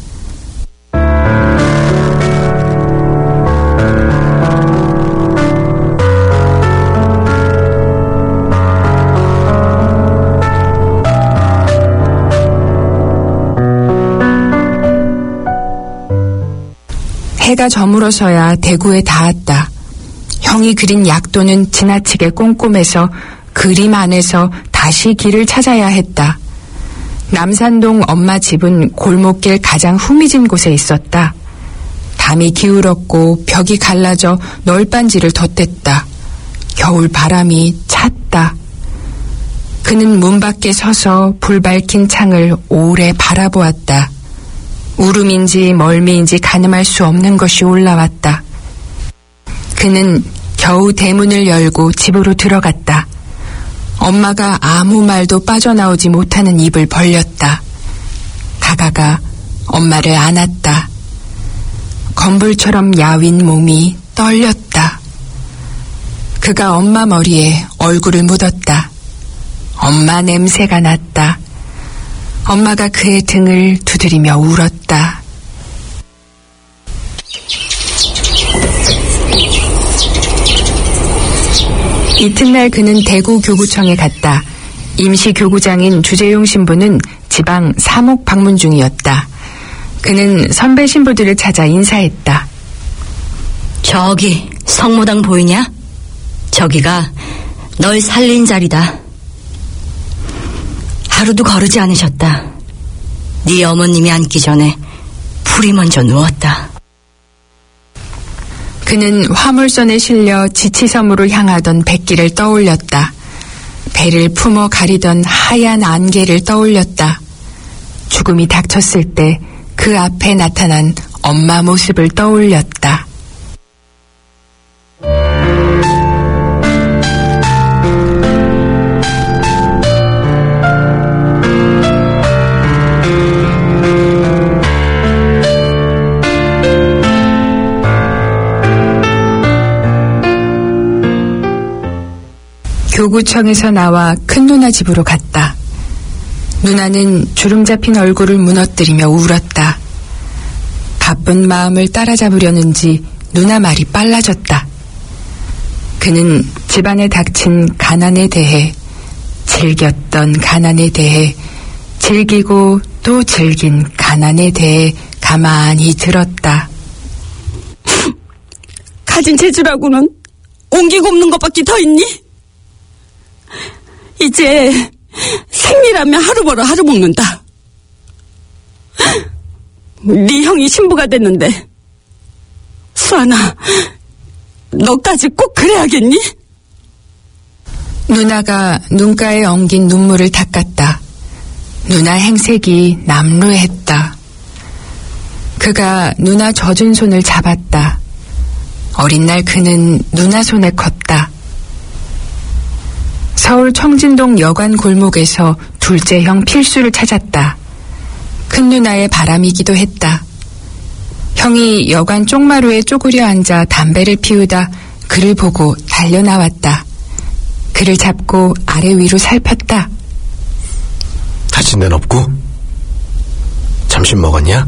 해가 저물어서야 대구에 닿았다. 형이 그린 약도는 지나치게 꼼꼼해서 그림 안에서 다시 길을 찾아야 했다. 남산동 엄마 집은 골목길 가장 후미진 곳에 있었다. 담이 기울었고 벽이 갈라져 널빤지를 덧댔다. 겨울 바람이 찼다. 그는 문 밖에 서서 불 밝힌 창을 오래 바라보았다. 울음인지 멀미인지 가늠할 수 없는 것이 올라왔다. 그는 겨우 대문을 열고 집으로 들어갔다. 엄마가 아무 말도 빠져나오지 못하는 입을 벌렸다. 다가가 엄마를 안았다. 건불처럼 야윈 몸이 떨렸다. 그가 엄마 머리에 얼굴을 묻었다. 엄마 냄새가 났다. 엄마가 그의 등을 두드리며 울었다. 이튿날 그는 대구 교구청에 갔다. 임시 교구장인 주재용 신부는 지방 사목 방문 중이었다. 그는 선배 신부들을 찾아 인사했다. 저기 성모당 보이냐? 저기가 널 살린 자리다. 하루도 거르지 않으셨다. 네 어머님이 앉기 전에 불이 먼저 누웠다. 그는 화물선에 실려 지치섬으로 향하던 백기를 떠올렸다. 배를 품어 가리던 하얀 안개를 떠올렸다. 죽음이 닥쳤을 때 그 앞에 나타난 엄마 모습을 떠올렸다. 교구청에서 나와 큰 누나 집으로 갔다. 누나는 주름 잡힌 얼굴을 무너뜨리며 울었다. 바쁜 마음을 따라잡으려는지 누나 말이 빨라졌다. 그는 집안에 닥친 가난에 대해, 즐겼던 가난에 대해, 즐기고 또 즐긴 가난에 대해 가만히 들었다. 가진 재주라고는 옮기고 없는 것밖에 더 있니? 이제 생리라면 하루 벌어 하루 먹는다. 네 형이 신부가 됐는데 수아나, 너까지 꼭 그래야겠니? 누나가 눈가에 엉긴 눈물을 닦았다. 누나 행색이 남루했다. 그가 누나 젖은 손을 잡았다. 어린 날 그는 누나 손에 컸다. 서울 청진동 여관 골목에서 둘째 형 필수를 찾았다. 큰 누나의 바람이기도 했다. 형이 여관 쪽마루에 쪼그려 앉아 담배를 피우다 그를 보고 달려나왔다. 그를 잡고 아래 위로 살폈다. 다친 데는 없고? 점심 먹었냐?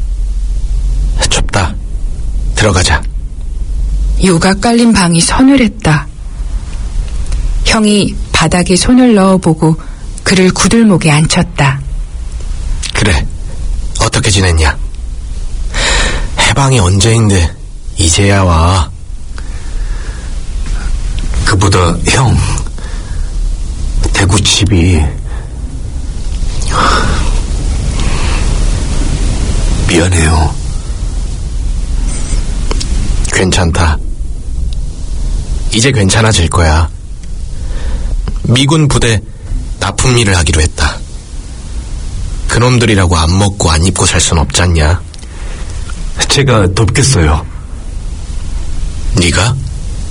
춥다. 들어가자. 요가 깔린 방이 서늘했다. 형이 바닥에 손을 넣어보고 그를 구들목에 앉혔다. 그래, 어떻게 지냈냐? 해방이 언제인데 이제야 와. 그보다 형, 대구 집이 미안해요. 괜찮다. 이제 괜찮아질 거야. 미군 부대 납품 일을 하기로 했다. 그놈들이라고 안 먹고 안 입고 살 순 없잖냐. 제가 돕겠어요. 네가?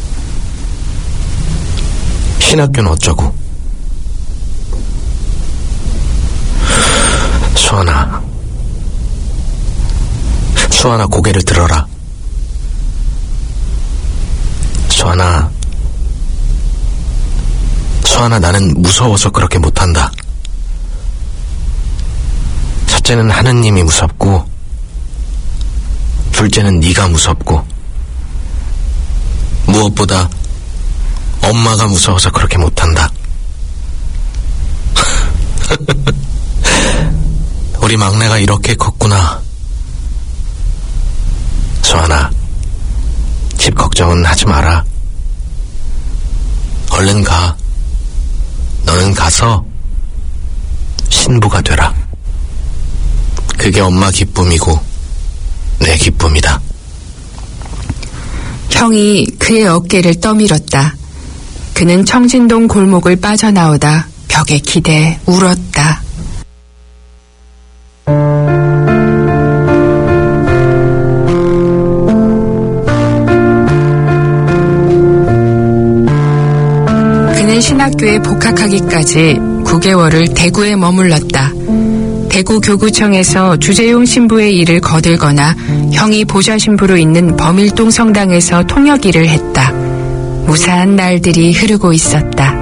신학교는 어쩌고? 수아나, 수아나 고개를 들어라. 수아나, 수아나 나는 무서워서 그렇게 못한다. 첫째는 하느님이 무섭고 둘째는 네가 무섭고 무엇보다 엄마가 무서워서 그렇게 못한다. 우리 막내가 이렇게 컸구나. 수아나, 집 걱정은 하지 마라. 얼른 가. 너는 가서 신부가 되라. 그게 엄마 기쁨이고 내 기쁨이다. 형이 그의 어깨를 떠밀었다. 그는 청진동 골목을 빠져나오다 벽에 기대 울었다. 그는 신학교에 복학하기까지 구 개월을 대구에 머물렀다. 대구 교구청에서 주재용 신부의 일을 거들거나 형이 보좌 신부로 있는 범일동 성당에서 통역 일을 했다. 무사한 날들이 흐르고 있었다.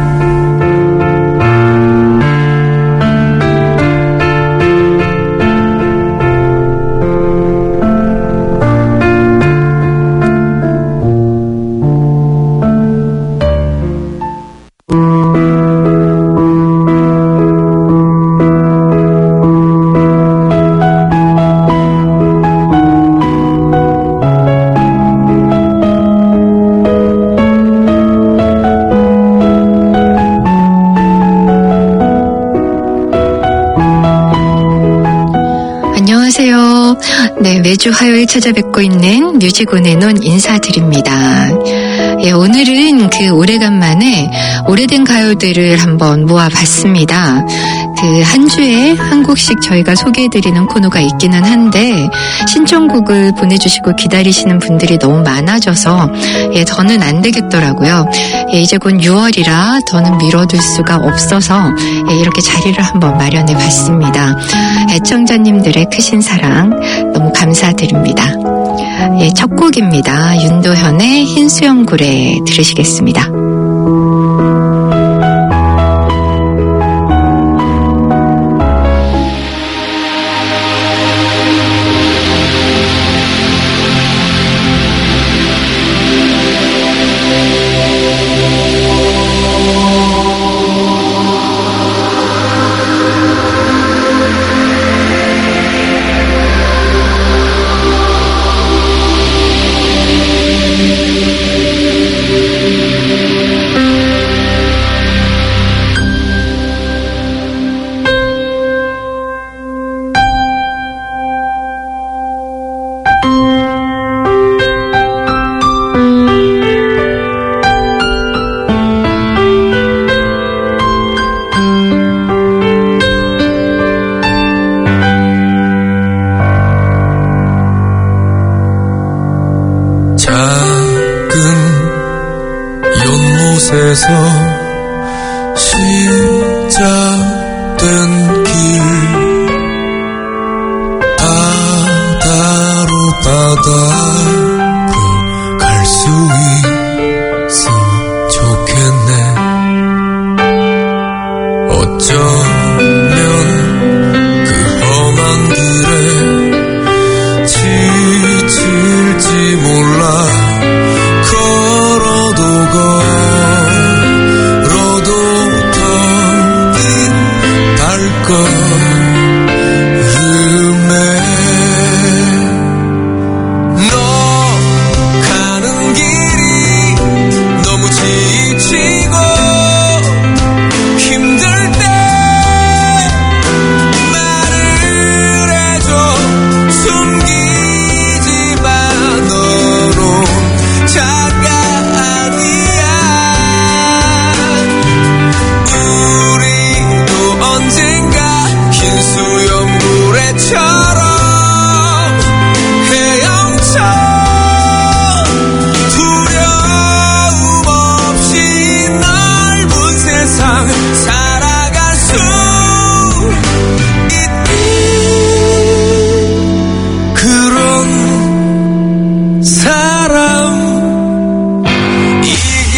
네, 매주 화요일 찾아뵙고 있는 뮤직온의 논 인사드립니다. 예, 오늘은 그 오래간만에 오래된 가요들을 한번 모아봤습니다. 그 한 주에 한 곡씩 저희가 소개해드리는 코너가 있기는 한데 신청곡을 보내주시고 기다리시는 분들이 너무 많아져서 예, 더는 안 되겠더라고요. 예, 이제 곧 유월이라 더는 미뤄둘 수가 없어서 예, 이렇게 자리를 한번 마련해봤습니다. 애청자님들의 크신 사랑 너무 감사드립니다. 예, 첫 곡입니다. 윤도현의 흰수염고래 들으시겠습니다. Thank you. 시작된 길 바다로 바다로 갈 수 있음 좋겠네. 어쩌면 그 험한 길에 지칠지 몰라. 걸어도 걸어도 더딘 발걸음에 너 가는 길이 너무 지치고 힘들 때 말을 해줘. 숨기지 마. 너로 작아 아니야. 우리도 언젠가 흰 수염모래처럼 헤엄쳐 두려움 없이 넓은 세상 살아갈 수 있는 그런 사람이기.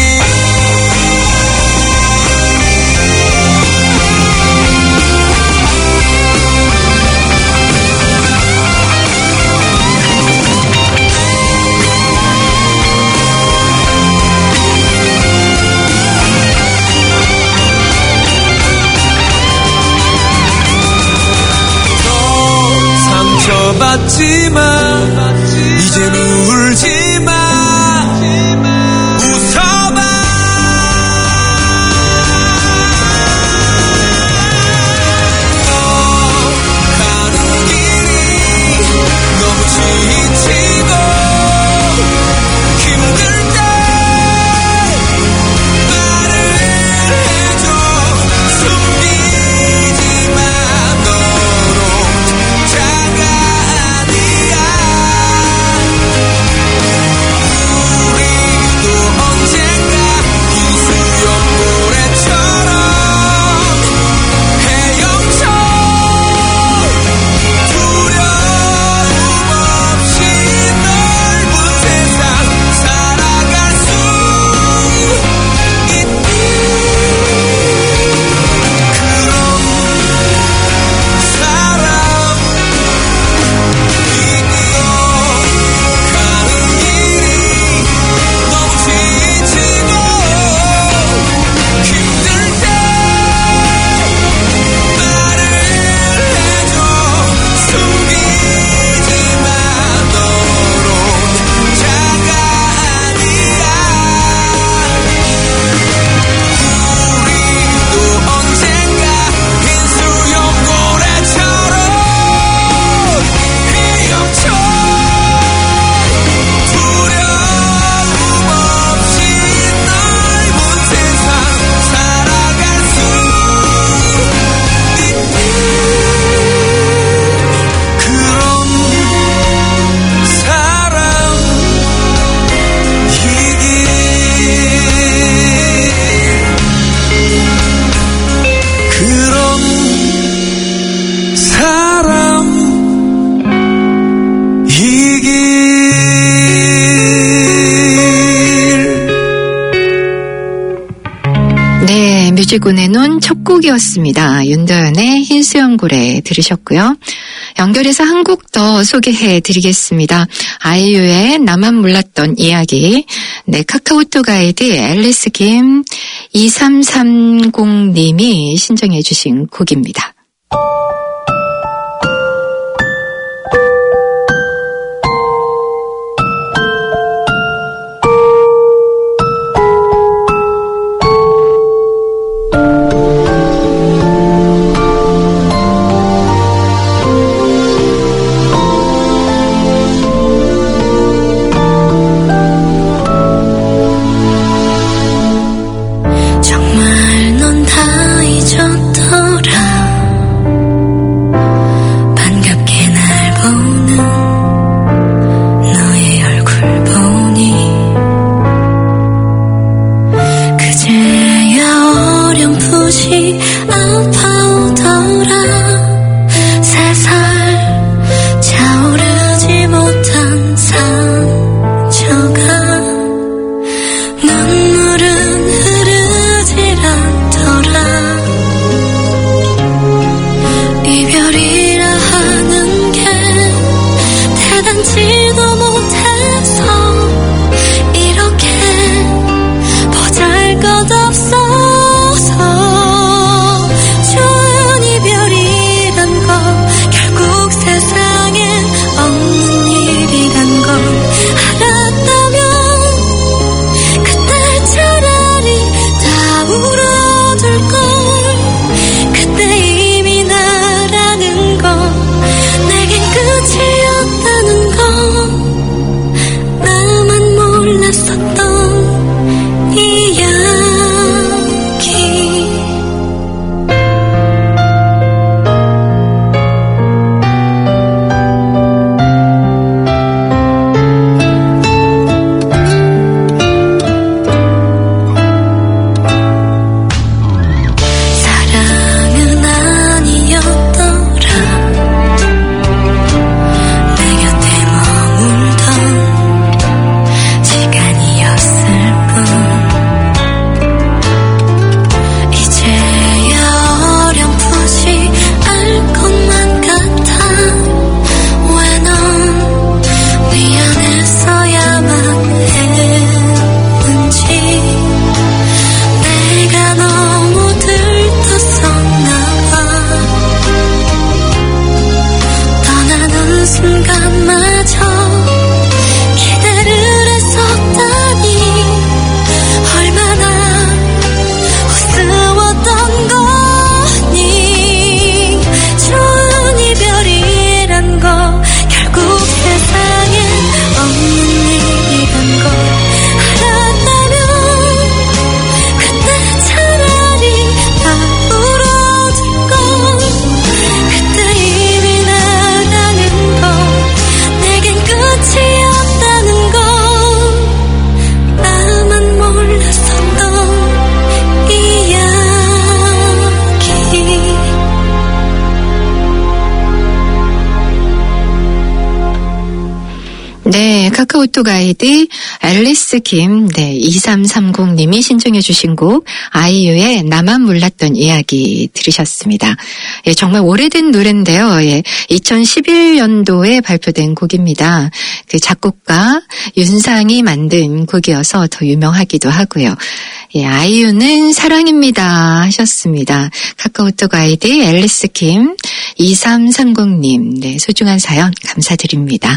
너 상처받지마. 이젠 울지마. 웃어봐. 너 가는 길이 너무 지치고 힘들 때 말을 해줘. 숨기지 마. 너로 작아 아니야. 우리도 언젠가 긴 수염모래처럼 헤엄쳐 두려움 없이 넓은 세상 살아갈 수 있는 그런 사람이기요. 가는 길이 너무 지치고 힘들 때 말을 해줘. 숨기지 마. 너로 작아 아니야. 우리도 언젠가 흰 수염모래처럼 헤엄쳐 두려움 없이 넓은 세상 살아갈 수 있는 그런 사람이기. 그런 사람이길. 네, 뮤직온의 눈 첫 곡이었습니다. 윤도현의 흰수염고래 들으셨고요. 연결해서 한 곡 더 소개해 드리겠습니다. 아이유의 나만 몰랐던 이야기. 네, 카카오톡 아이디 앨리스 김 이삼삼공 님이 신청해 주신 곡입니다. 정말 넌 다 잊었더라. 네, 카카오톡 아이디 앨리스 김, 네, 이삼삼공님이 신청해 주신 곡 아이유의 나만 몰랐던 이야기 들으셨습니다. 예, 정말 오래된 노래인데요. 예, 이천십일년도에 발표된 곡입니다. 그 작곡가 윤상이 만든 곡이어서 더 유명하기도 하고요. 예, 아이유는 사랑입니다 하셨습니다. 카카오톡 아이디 앨리스 김, 이삼삼공님, 네, 소중한 사연 감사드립니다.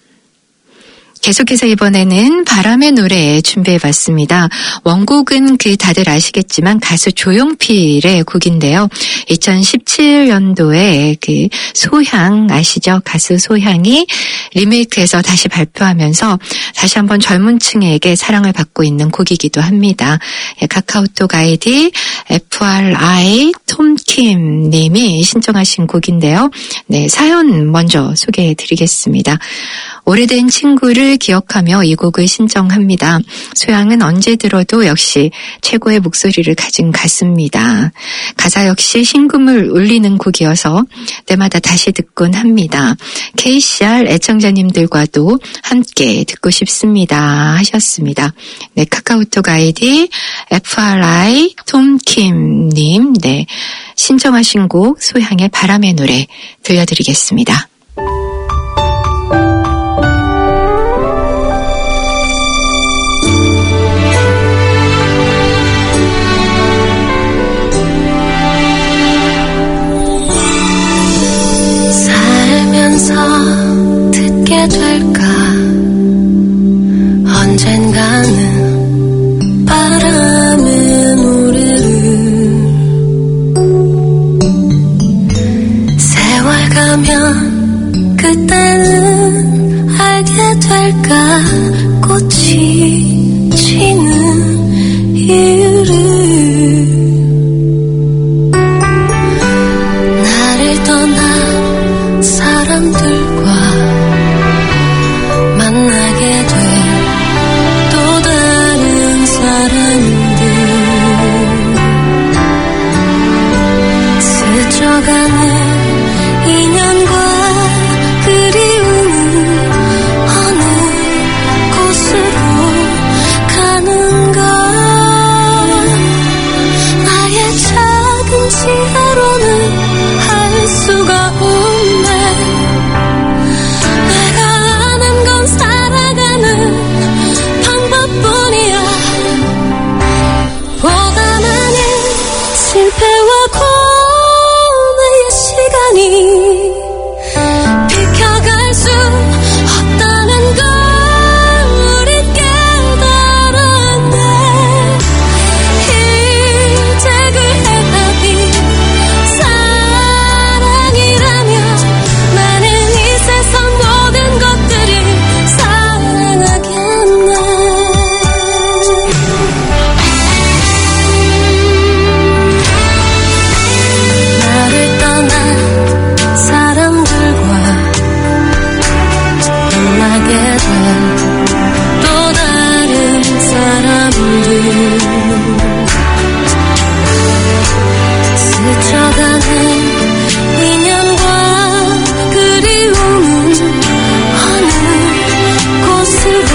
계속해서 이번에는 바람의 노래 준비해봤습니다. 원곡은 그 다들 아시겠지만 가수 조용필의 곡인데요. 이천십칠년도에 그 소향 아시죠? 가수 소향이 리메이크해서 다시 발표하면서 다시 한번 젊은 층에게 사랑을 받고 있는 곡이기도 합니다. 예, 카카오톡 아이디 에프알아이 톰킴 님이 신청하신 곡인데요. 네, 사연 먼저 소개해드리겠습니다. 오래된 친구를 기억하며 이 곡을 신청합니다. 소양은 언제 들어도 역시 최고의 목소리를 가진 가수입니다. 가사 역시 심금을 울리는 곡이어서 때마다 다시 듣곤 합니다. 케이씨알 애청자님들과도 함께 듣고 싶습니다 하셨습니다. 네, 카카오톡 아이디 에프알아이 톰킴님, 네, 신청하신 곡 소향의 바람의 노래 들려드리겠습니다. 듣게 될까 언젠가는 바람의 노래를 세월 가면 그때는 알게 될까 꽃이 지는 이유를 나를 떠난 사람들과 만나게 될 또 다른 사람들 스쳐가는 인연과 그리움은 어느 곳으로 가는가 나의 작은 지혜로는 할 수가 없네 실패와 고뇌의 시간이 비켜갈 수 없다는 걸 우리 깨달았네 이제 그 해답이 사랑이라면 나는 이 세상 모든 것들이 사랑하겠네 또 다른 사람들 스쳐가는 인연과 그리움은 어느 곳으로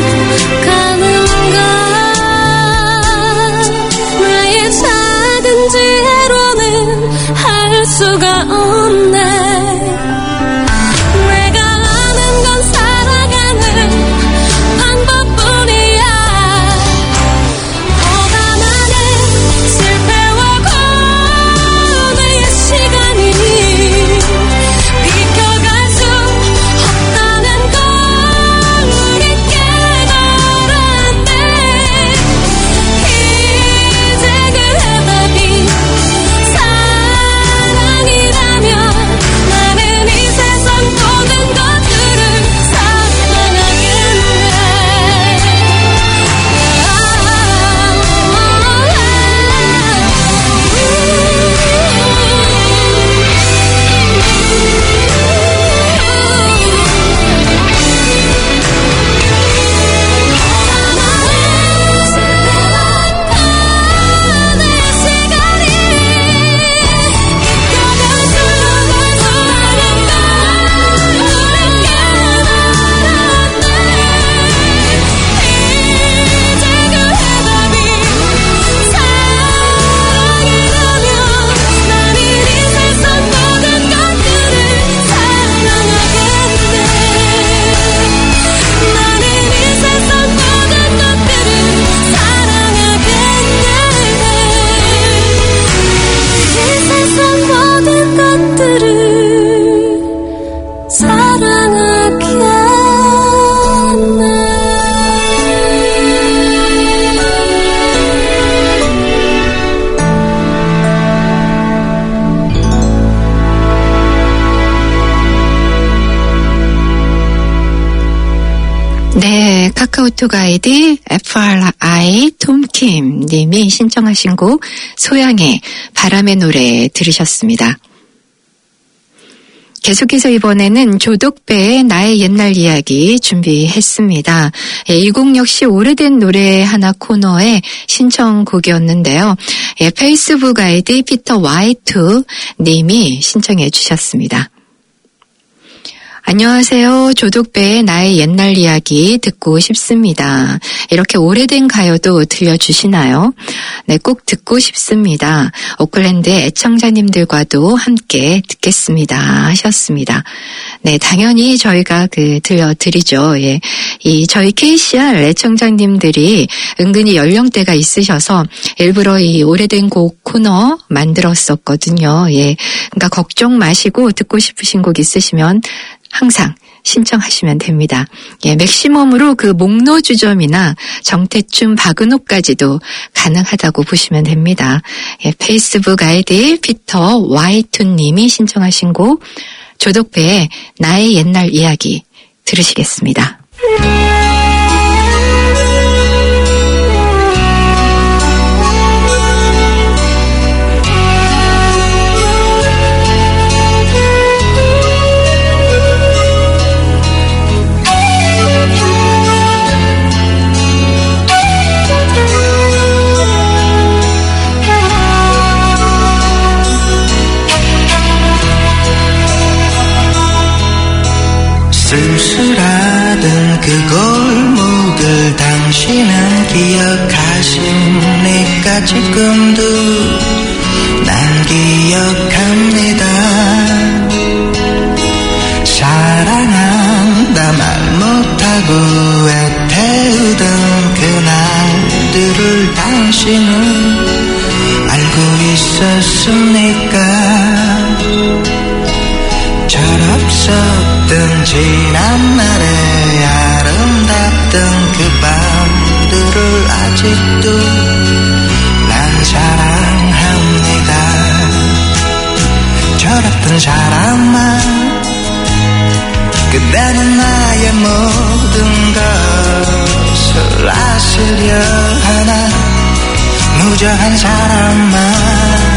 가는가 나의 작은 지혜로는 할 수가 없네 사랑이라 네, 카카오톡 아이디 에프알아이 톰킴 님이 신청하신 곡 소양의 바람의 노래 들으셨습니다. 계속해서 이번에는 조덕배의 나의 옛날 이야기 준비했습니다. 예, 이 곡 역시 오래된 노래 하나 코너의 신청곡이었는데요. 예, 페이스북 아이디 피터 와이투 님이 신청해 주셨습니다. 안녕하세요. 조덕배의 나의 옛날 이야기 듣고 싶습니다. 이렇게 오래된 가요도 들려주시나요? 네, 꼭 듣고 싶습니다. 오클랜드의 애청자님들과도 함께 듣겠습니다. 하셨습니다. 네, 당연히 저희가 그 들려드리죠. 예. 이 저희 케이씨알 애청자님들이 은근히 연령대가 있으셔서 일부러 이 오래된 곡 코너 만들었었거든요. 예. 그러니까 걱정 마시고 듣고 싶으신 곡 있으시면 항상 신청하시면 됩니다. 예, 맥시멈으로 그 목노주점이나 정태춘, 박은호까지도 가능하다고 보시면 됩니다. 예, 페이스북 아이디 피터 와이투 님이 신청하신 곡 조덕배의 나의 옛날 이야기 들으시겠습니다. 쓸쓸하던 그 골목을 당신은 기억하십니까? 지금도 난 기억합니다. 사랑한다 말 못하고 애태우던 그날들을 당신은 알고 있었습니까? 철없었던 지난날의 아름답던 그 밤들을 아직도 난 사랑합니다. 철없던 사람아 그대는 나의 모든 것을 아시려 하나 무정한 사람아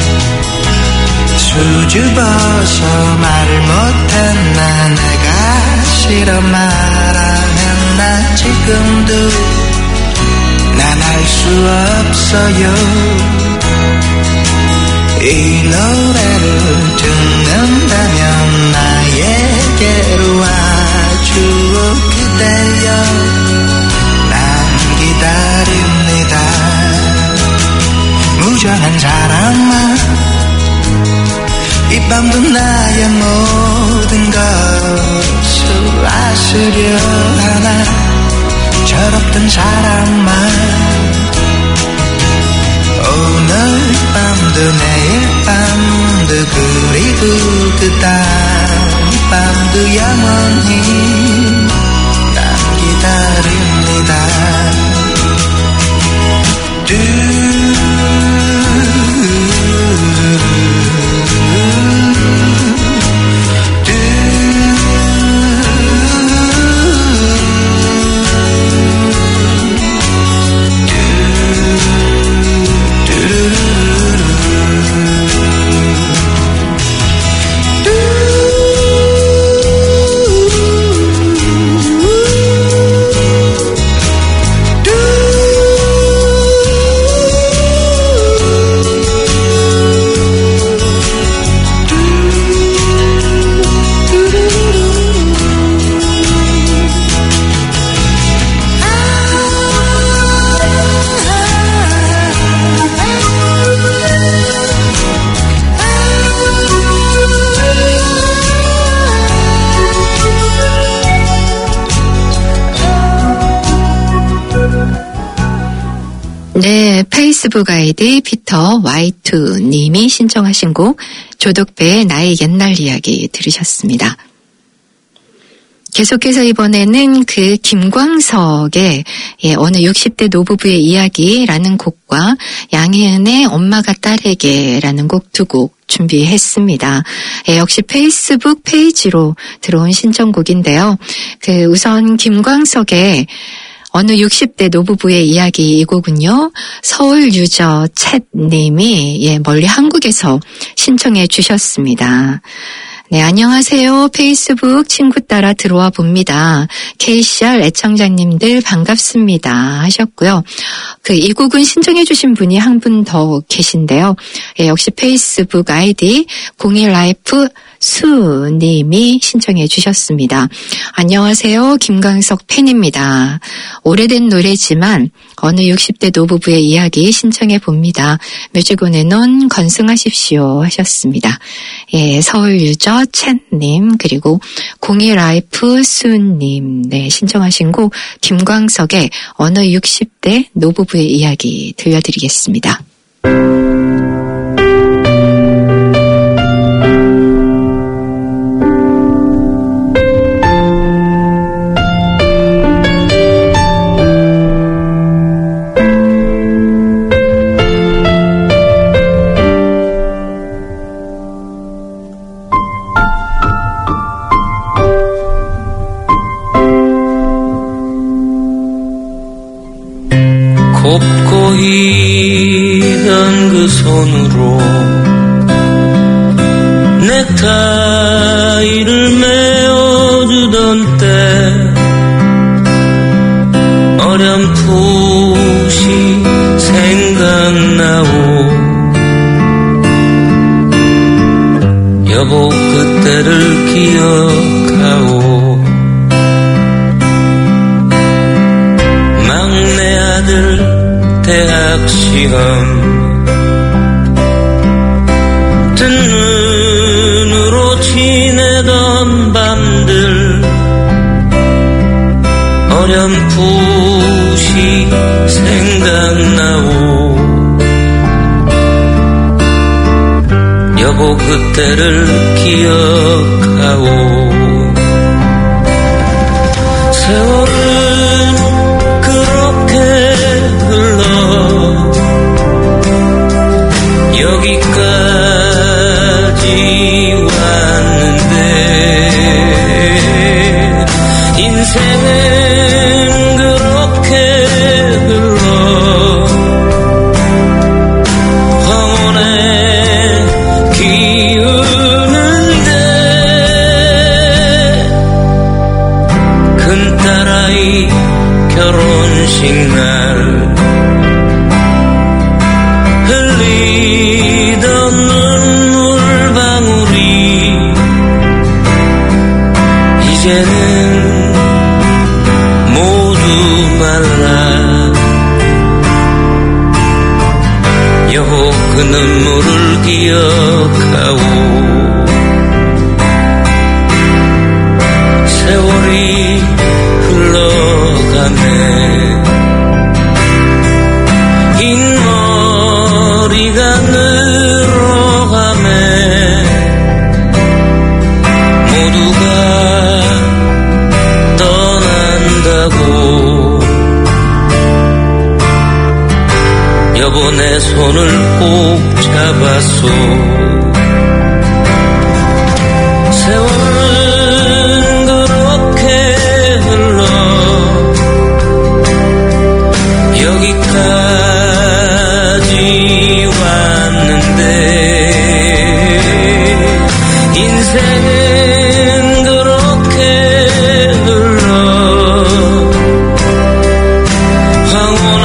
수줍어서 말을 못했나 내가 싫어 말하했나 지금도 난 알 수 없어요. 이 노래를 듣는다면 나에게로 와주오 그대여 난 기다립니다. 무정한 사람아 이 밤도 나의 모든 것을 아시려 하나 철없던 사람아 오늘 밤도 내일 밤도 그리고 그 다음 밤도 영원히 난 기다립니다. 네, 페이스북 아이디 피터 와이투 님이 신청하신 곡 조덕배의 나의 옛날 이야기 들으셨습니다. 계속해서 이번에는 그 김광석의 예, 어느 육십 대 노부부의 이야기라는 곡과 양혜은의 엄마가 딸에게라는 곡 두 곡 준비했습니다. 예, 역시 페이스북 페이지로 들어온 신청곡인데요. 그 우선 김광석의 어느 육십 대 노부부의 이야기 이 곡은요. 서울 유저 챗님이 예, 멀리 한국에서 신청해 주셨습니다. 네, 안녕하세요. 페이스북 친구 따라 들어와 봅니다. 케이씨알 애청자님들 반갑습니다 하셨고요. 그 이 곡은 신청해 주신 분이 한 분 더 계신데요. 예, 역시 페이스북 아이디 공일 라이프 수님이 신청해 주셨습니다. 안녕하세요. 김광석 팬입니다. 오래된 노래지만 어느 육십 대 노부부의 이야기 신청해 봅니다. 뮤직온의 논 건승하십시오 하셨습니다. 예, 서울 유저 챗님 그리고 공일 라이프 수님 네, 신청하신 곡 김광석의 어느 육십 대 노부부의 이야기 들려드리겠습니다. 곱고 희던 그 손으로 넥타이를 메어주던 때 어렴풋이 생각나오. 여보 그때를 기억하오. 막내 아들 대학 시험 뜬 눈으로 지내던 밤들 어렴풋이 생각나오. 여보 그때를 기억하오. 세월은 그렇게 흘러 여기까지 왔는데 인생은 그렇게 흘러 황혼에 기우는데 큰딸아이 결혼식 날 흘리던 눈물방울이 이제는 모두 말라. 여보 그 눈물을 기억하오. 세월이 흘러가네. 흰 머리가 늘어가네. 모두가 떠난다고. 여보 내 손을 꼭 잡았소. 세월은 그렇게 흘러 여기까지 왔는데 인생은 그렇게 흘러 황혼에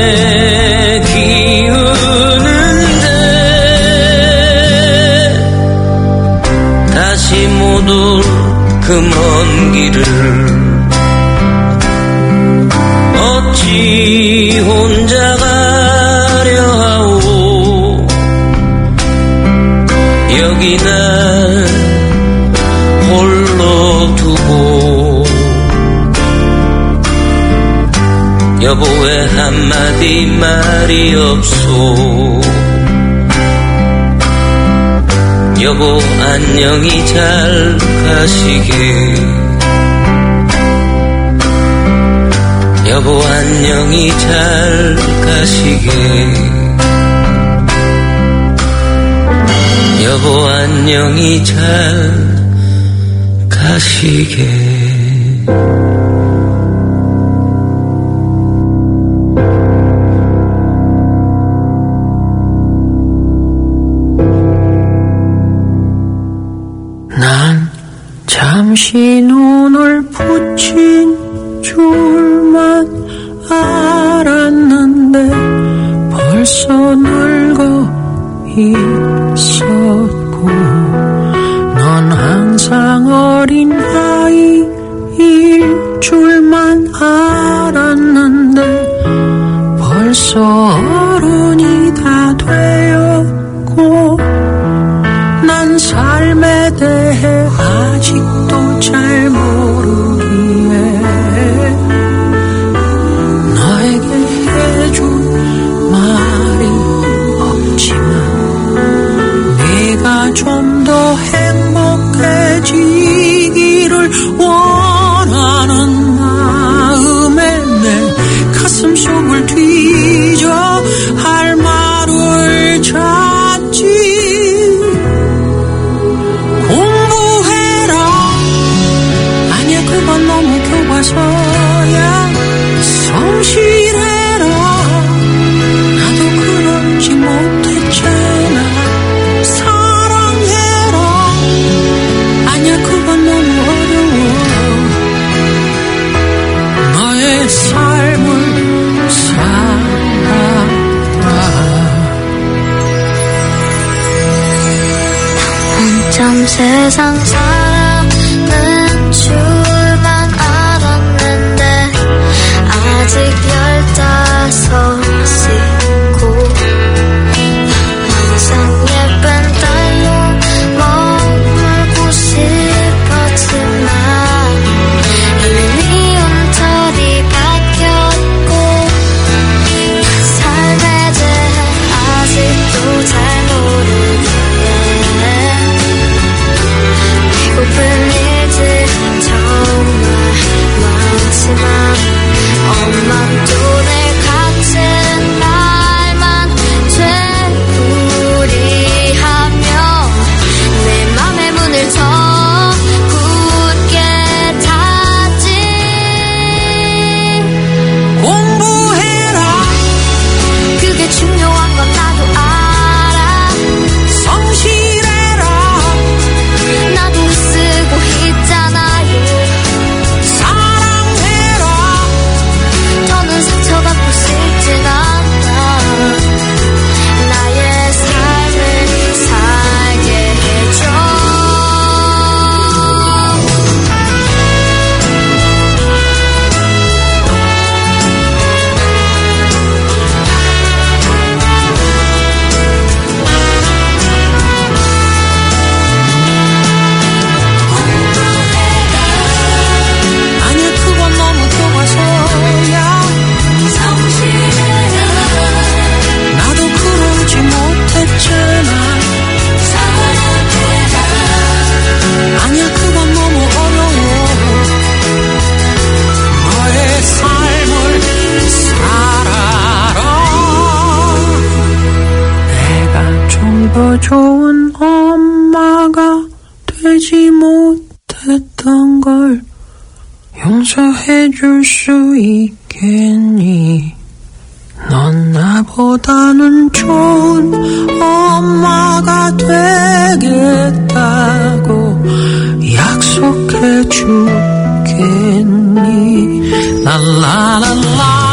기우는데 다시 못 올 그 먼 길을 어찌 혼자 가려 하오. 여기 날 홀로 두고 여보 왜 한마디 말이 없소. 여보 안녕히 잘 가시게. 여보 안녕히 잘 가시게 여보 안녕히 잘 가시게 난 잠시 눈을 붙인 줄만 알았는데 벌써 늙어 있었고 넌 항상 어린 아이일 줄만 알았는데 벌써 어른이 다 되었고 난 삶에 대해 아직도 잘 모르기에 너에게 해줄 말이 없지만 네가 좀 더 행복해지기를 원하는 마음에 내 가슴 속을 뒤져 할 말을 찾지 공부해라 아니야 그건 너무 교과서야 성실해라 나도 그러지 못했잖아 사랑해라 아니야 그건 너무 어려워 너의 삶을 살아라 한참 세상 살아는 줄만 알았는데 아직 열다섯이고 항상 예쁜 딸로 머물고 싶었지만 이미 미움털이 바뀌었고 삶에 대해 아직도 잘 모르기에 배고픈 일들이 정말 많지만 엄마도 늘 같은 말만 되풀이하며 내 맘의 문을 더 굳게 닫지 공부해라 그게 중요한 건 나도 알아 성실해라 나도 쓰고 있잖아요 사랑해라 더는 상처받고 싶진 않아 나의 삶을 살게 해줘 아니야 그건 너무 교과서야 성실해라 나도 그러지 못했잖아 사랑해라 아니야 그건 너무 어려워 너의 삶을 살아라 내가 좀 더 좋은 엄마가 되지 못했던 걸 용서해 줄 수 있겠니? 넌 나보다는 좋은 엄마가 되겠다고 약속해 주겠니? 랄라랄라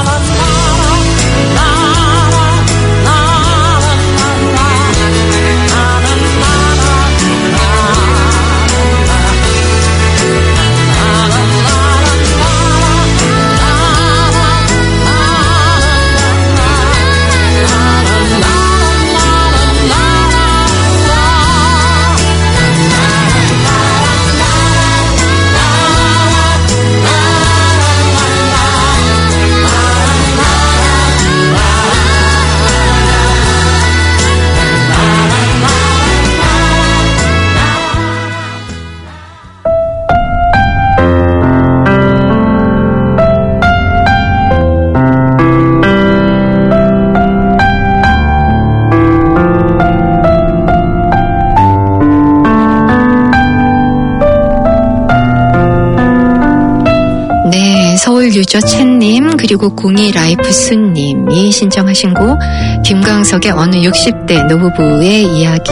유저 챗님 그리고 공이 라이프 수님이 신청하신 곡 김광석의 어느 육십 대 노부부의 이야기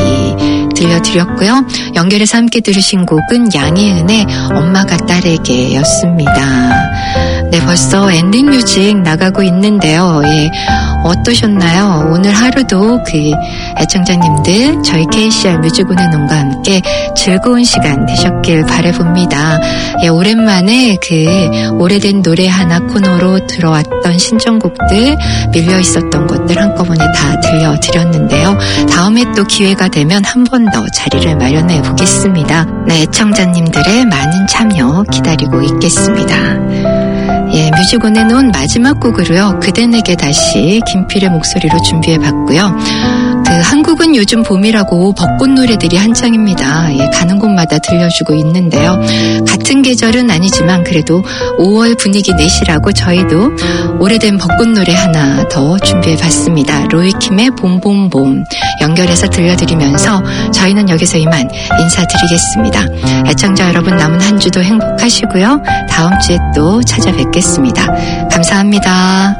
들려드렸고요. 연결해서 함께 들으신 곡은 양희은의 엄마가 딸에게였습니다. 네, 벌써 엔딩 뮤직 나가고 있는데요. 예, 어떠셨나요? 오늘 하루도 그 애청자님들 저희 케이씨알 뮤직운의 논과 함께 즐거운 시간 되셨길 바라봅니다. 예, 오랜만에 그 오래된 노래 하나 코너로 들어왔던 신청곡들 밀려 있었던 것들 한꺼번에 다 들려드렸는데요. 다음에 또 기회가 되면 한 번 더 자리를 마련해 보겠습니다. 네, 애청자님들의 많은 참여 기다리고 있겠습니다. 예, 뮤직온의 논 마지막 곡으로요. 그대 내게 다시 김필의 목소리로 준비해봤고요. 그 한국은 요즘 봄이라고 벚꽃 노래들이 한창입니다. 예, 가는 곳마다 들려주고 있는데요. 같은 계절은 아니지만 그래도 오월 분위기 내시라고 저희도 오래된 벚꽃 노래 하나 더 준비해봤습니다. 로이킴의 봄봄봄 연결해서 들려드리면서 저희는 여기서 이만 인사드리겠습니다. 애청자 여러분 남은 한 주도 행복하시고요. 다음 주에 또 찾아뵙겠습니다. 감사합니다.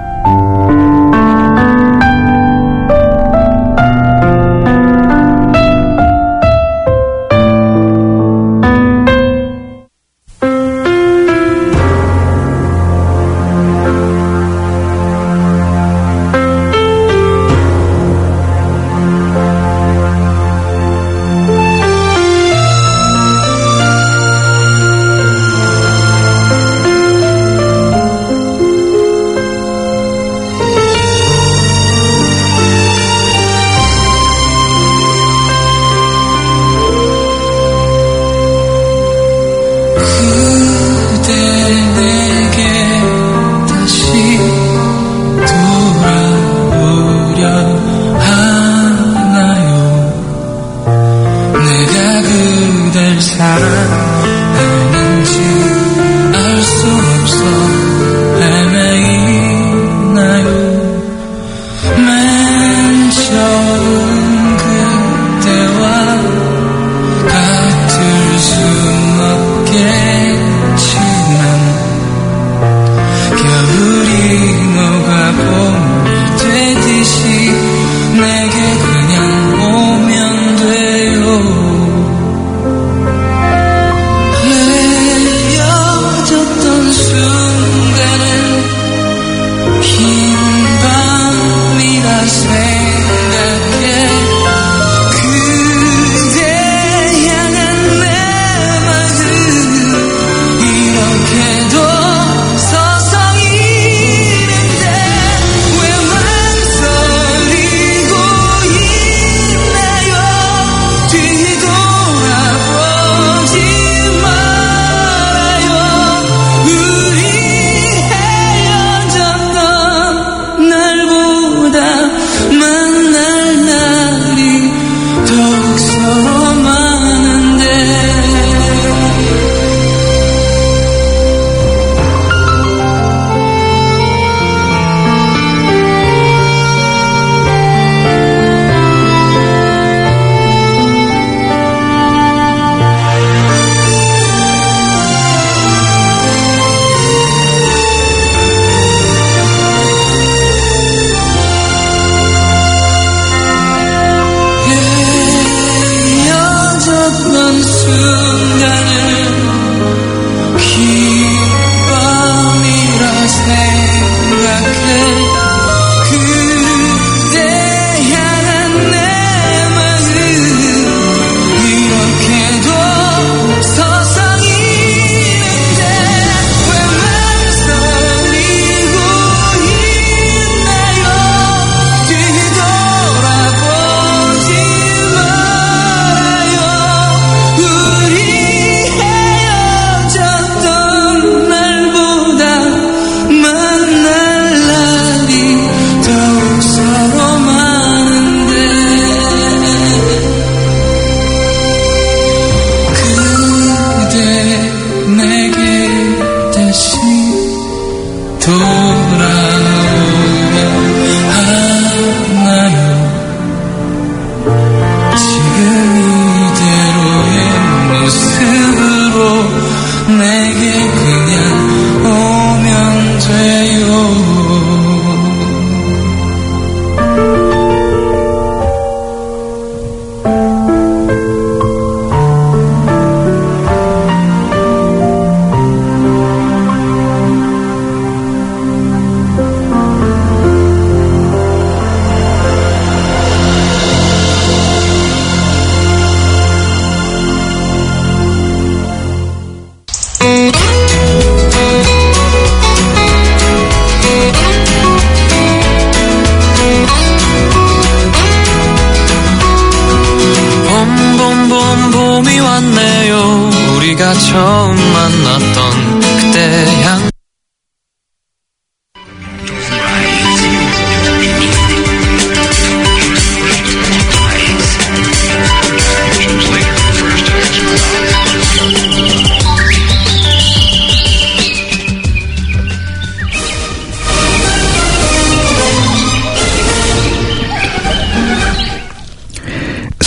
내게 그냥 오면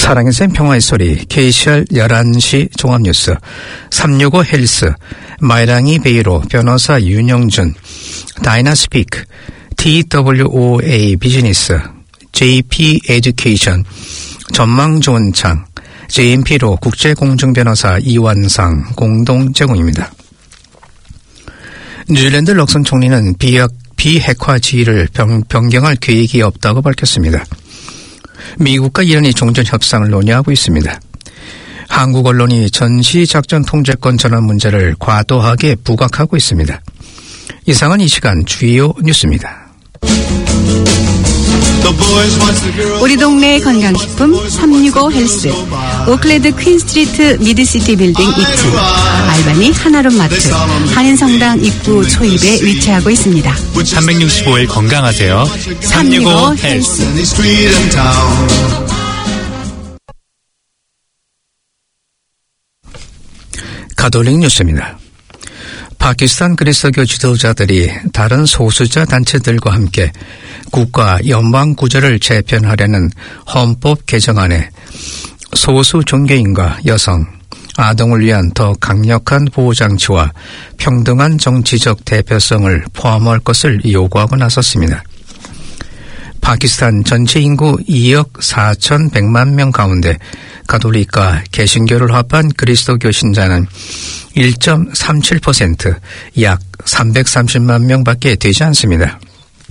사랑의 샘 평화의 소리 케이씨알 열한 시 종합뉴스 삼육오 헬스 마이랑이 베이로 변호사 윤영준 다이나스피크 티더블유오에이 비즈니스 제이피 에듀케이션 전망 좋은 창 제이엠피로 국제공정변호사 이완상 공동 제공입니다. 뉴질랜드 럭슨 총리는 비핵, 비핵화 지위를 변, 변경할 계획이 없다고 밝혔습니다. 미국과 이란이 종전 협상을 논의하고 있습니다. 한국 언론이 전시작전 통제권 전환 문제를 과도하게 부각하고 있습니다. 이상은 이 시간 주요 뉴스입니다. 우리 동네 건강식품 삼육오 헬스 오클랜드 퀸스트리트 미드시티 빌딩 이 층 알바니 하나룸 마트 한인성당 입구 초입에 위치하고 있습니다. 삼백육십오 일 건강하세요. 삼육오 헬스. 가톨릭 뉴스입니다. 파키스탄 그리스도교 지도자들이 다른 소수자 단체들과 함께 국가 연방 구조를 재편하려는 헌법 개정안에 소수 종교인과 여성, 아동을 위한 더 강력한 보호장치와 평등한 정치적 대표성을 포함할 것을 요구하고 나섰습니다. 파키스탄 전체 인구 이억 사천백만 명 가운데 가톨릭과 개신교를 합한 그리스도교 신자는 일 점 삼칠 퍼센트 약 삼백삼십만 명밖에 되지 않습니다.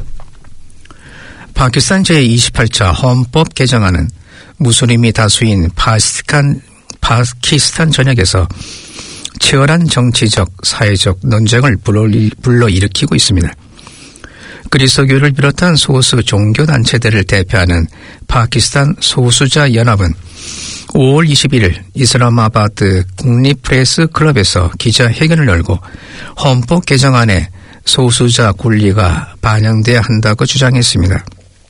파키스탄 제이십팔 차 헌법 개정안은 무슬림이 다수인 파키스탄, 파키스탄 전역에서 치열한 정치적, 사회적 논쟁을 불러일으키고 있습니다. 그리스도교를 비롯한 소수 종교단체들을 대표하는 파키스탄 소수자 연합은 오월 이십일일 이슬라마바드 국립프레스 클럽에서 기자회견을 열고 헌법 개정안에 소수자 권리가 반영돼야 한다고 주장했습니다.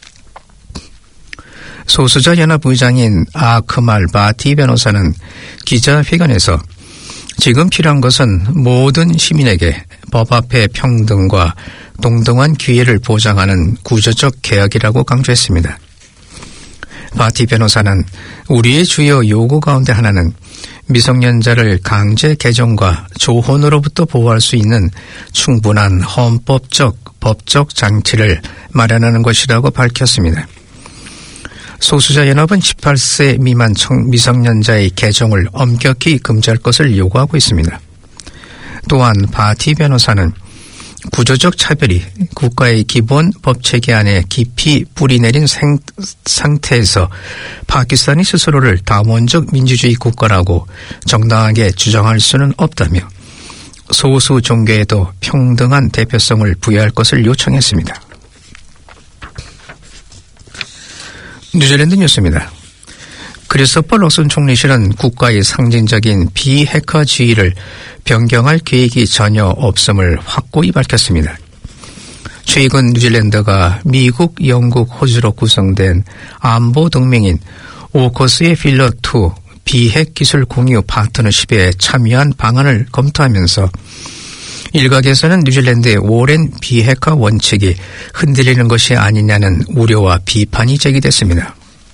소수자 연합 의장인 아크말 바티 변호사는 기자회견에서 지금 필요한 것은 모든 시민에게 법 앞에 평등과 동등한 기회를 보장하는 구조적 개혁이라고 강조했습니다. 바티 변호사는 우리의 주요 요구 가운데 하나는 미성년자를 강제 개종과 조혼으로부터 보호할 수 있는 충분한 헌법적, 법적 장치를 마련하는 것이라고 밝혔습니다. 소수자연합은 십팔 세 미만 미성년자의 개종을 엄격히 금지할 것을 요구하고 있습니다. 또한 바티 변호사는 구조적 차별이 국가의 기본 법체계 안에 깊이 뿌리내린 생, 상태에서 파키스탄이 스스로를 다원적 민주주의 국가라고 정당하게 주장할 수는 없다며 소수 종교에도 평등한 대표성을 부여할 것을 요청했습니다. 뉴질랜드 뉴스입니다. 크리스토퍼 럭슨 총리실은 국가의 상징적인 비핵화 지위를 변경할 계획이 전혀 없음을 확고히 밝혔습니다. 최근 뉴질랜드가 미국, 영국, 호주로 구성된 안보 동맹인 오커스의 필러 투 비핵 기술 공유 파트너십에 참여한 방안을 검토하면서 일각에서는 뉴질랜드의 오랜 비핵화 원칙이 흔들리는 것이 아니냐는 우려와 비판이 제기됐습니다.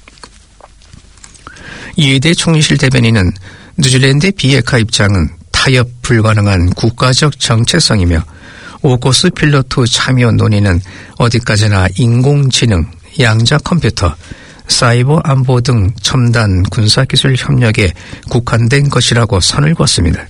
이에 대해 총리실 대변인은 뉴질랜드의 비핵화 입장은 타협 불가능한 국가적 정체성이며 오코스 필로트 참여 논의는 어디까지나 인공지능, 양자 컴퓨터, 사이버 안보 등 첨단 군사기술 협력에 국한된 것이라고 선을 그었습니다.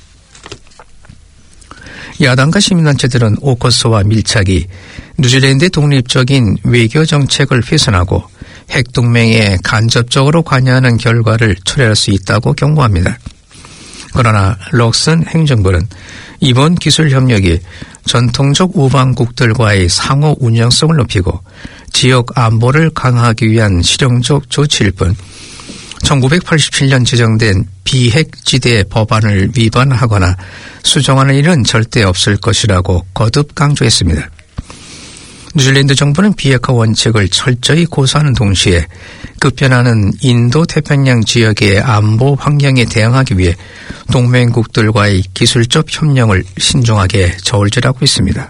야당과 시민단체들은 오커스와 밀착이 뉴질랜드의 독립적인 외교 정책을 훼손하고 핵동맹에 간접적으로 관여하는 결과를 초래할 수 있다고 경고합니다. 그러나 럭슨 행정부는 이번 기술 협력이 전통적 우방국들과의 상호 운영성을 높이고 지역 안보를 강화하기 위한 실용적 조치일 뿐 천구백팔십칠 년 제정된 비핵지대 법안을 위반하거나 수정하는 일은 절대 없을 것이라고 거듭 강조했습니다. 뉴질랜드 정부는 비핵화 원칙을 철저히 고수하는 동시에 급변하는 인도 태평양 지역의 안보 환경에 대응하기 위해 동맹국들과의 기술적 협력을 신중하게 저울질하고 있습니다.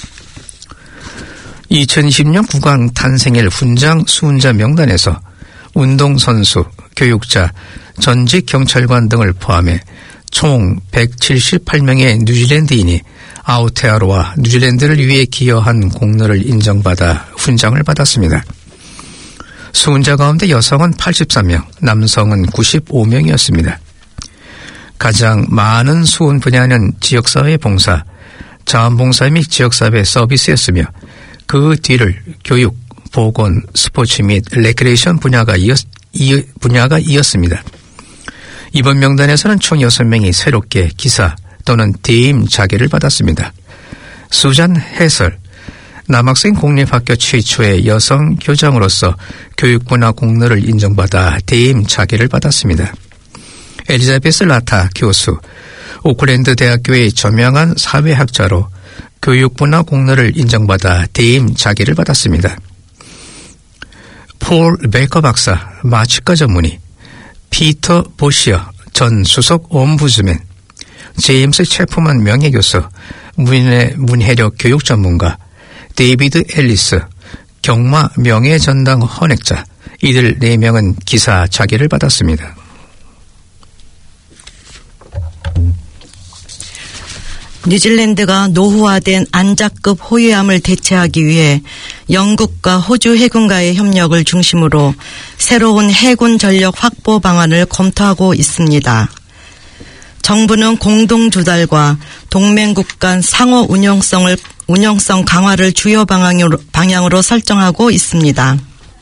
이천이십 년 국왕 탄생일 훈장 수훈자 명단에서 운동선수, 교육자, 전직 경찰관 등을 포함해 총 백칠십팔 명의 뉴질랜드인이 아오테아로와 뉴질랜드를 위해 기여한 공로를 인정받아 훈장을 받았습니다. 수훈자 가운데 여성은 팔십삼 명, 남성은 구십오 명이었습니다. 가장 많은 수훈 분야는 지역사회 봉사, 자원봉사 및 지역사회 서비스였으며 그 뒤를 교육, 보건, 스포츠 및 레크레이션 분야가, 이었, 이, 분야가 이었습니다. 이번 명단에서는 총 여섯 명이 새롭게 기사 또는 대임 자계를 받았습니다. 수잔 해설, 남학생 공립학교 최초의 여성 교장으로서 교육분야 공로를 인정받아 대임 자계를 받았습니다. 엘리자베스 라타 교수, 오클랜드 대학교의 저명한 사회학자로 교육분야 공로를 인정받아 대임 자계를 받았습니다. 폴 베이커 박사, 마취과 전문의, 피터 보시어 전 수석 옴부즈맨, 제임스 체프먼 명예교수, 문해, 문해력 교육 전문가, 데이비드 앨리스, 경마 명예전당 헌액자, 이들 네 명은 기사 자계를 받았습니다. 뉴질랜드가 노후화된 안자급 호위함을 대체하기 위해 영국과 호주 해군과의 협력을 중심으로 새로운 해군 전력 확보 방안을 검토하고 있습니다. 정부는 공동 조달과 동맹국 간 상호 운영성을 운영성 강화를 주요 방향으로, 방향으로 설정하고 있습니다.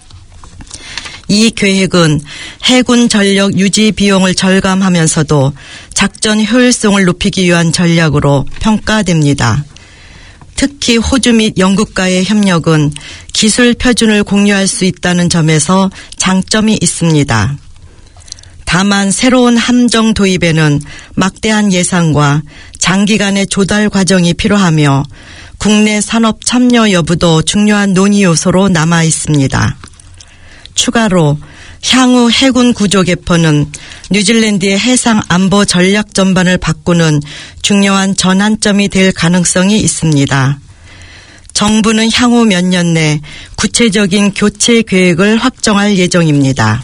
이 계획은 해군 전력 유지 비용을 절감하면서도 작전 효율성을 높이기 위한 전략으로 평가됩니다. 특히 호주 및 영국과의 협력은 기술 표준을 공유할 수 있다는 점에서 장점이 있습니다. 다만 새로운 함정 도입에는 막대한 예산과 장기간의 조달 과정이 필요하며 국내 산업 참여 여부도 중요한 논의 요소로 남아 있습니다. 추가로 향후 해군 구조 개편은 뉴질랜드의 해상 안보 전략 전반을 바꾸는 중요한 전환점이 될 가능성이 있습니다. 정부는 향후 몇 년 내 구체적인 교체 계획을 확정할 예정입니다.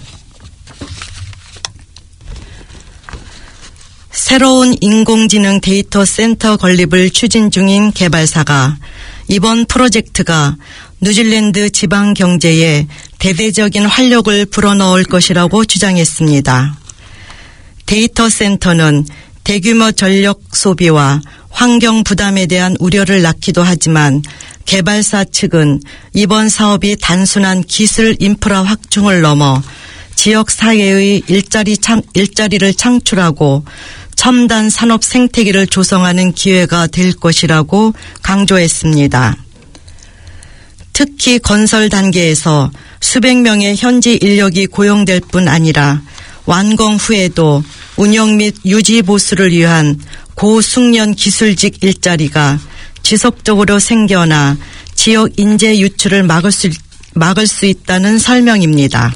새로운 인공지능 데이터 센터 건립을 추진 중인 개발사가 이번 프로젝트가 뉴질랜드 지방 경제에 대대적인 활력을 불어넣을 것이라고 주장했습니다. 데이터 센터는 대규모 전력 소비와 환경 부담에 대한 우려를 낳기도 하지만 개발사 측은 이번 사업이 단순한 기술 인프라 확충을 넘어 지역 사회의 일자리 창, 일자리를 창출하고 첨단 산업 생태계를 조성하는 기회가 될 것이라고 강조했습니다. 특히 건설 단계에서 수백 명의 현지 인력이 고용될 뿐 아니라 완공 후에도 운영 및 유지 보수를 위한 고숙련 기술직 일자리가 지속적으로 생겨나 지역 인재 유출을 막을 수, 막을 수 있다는 설명입니다.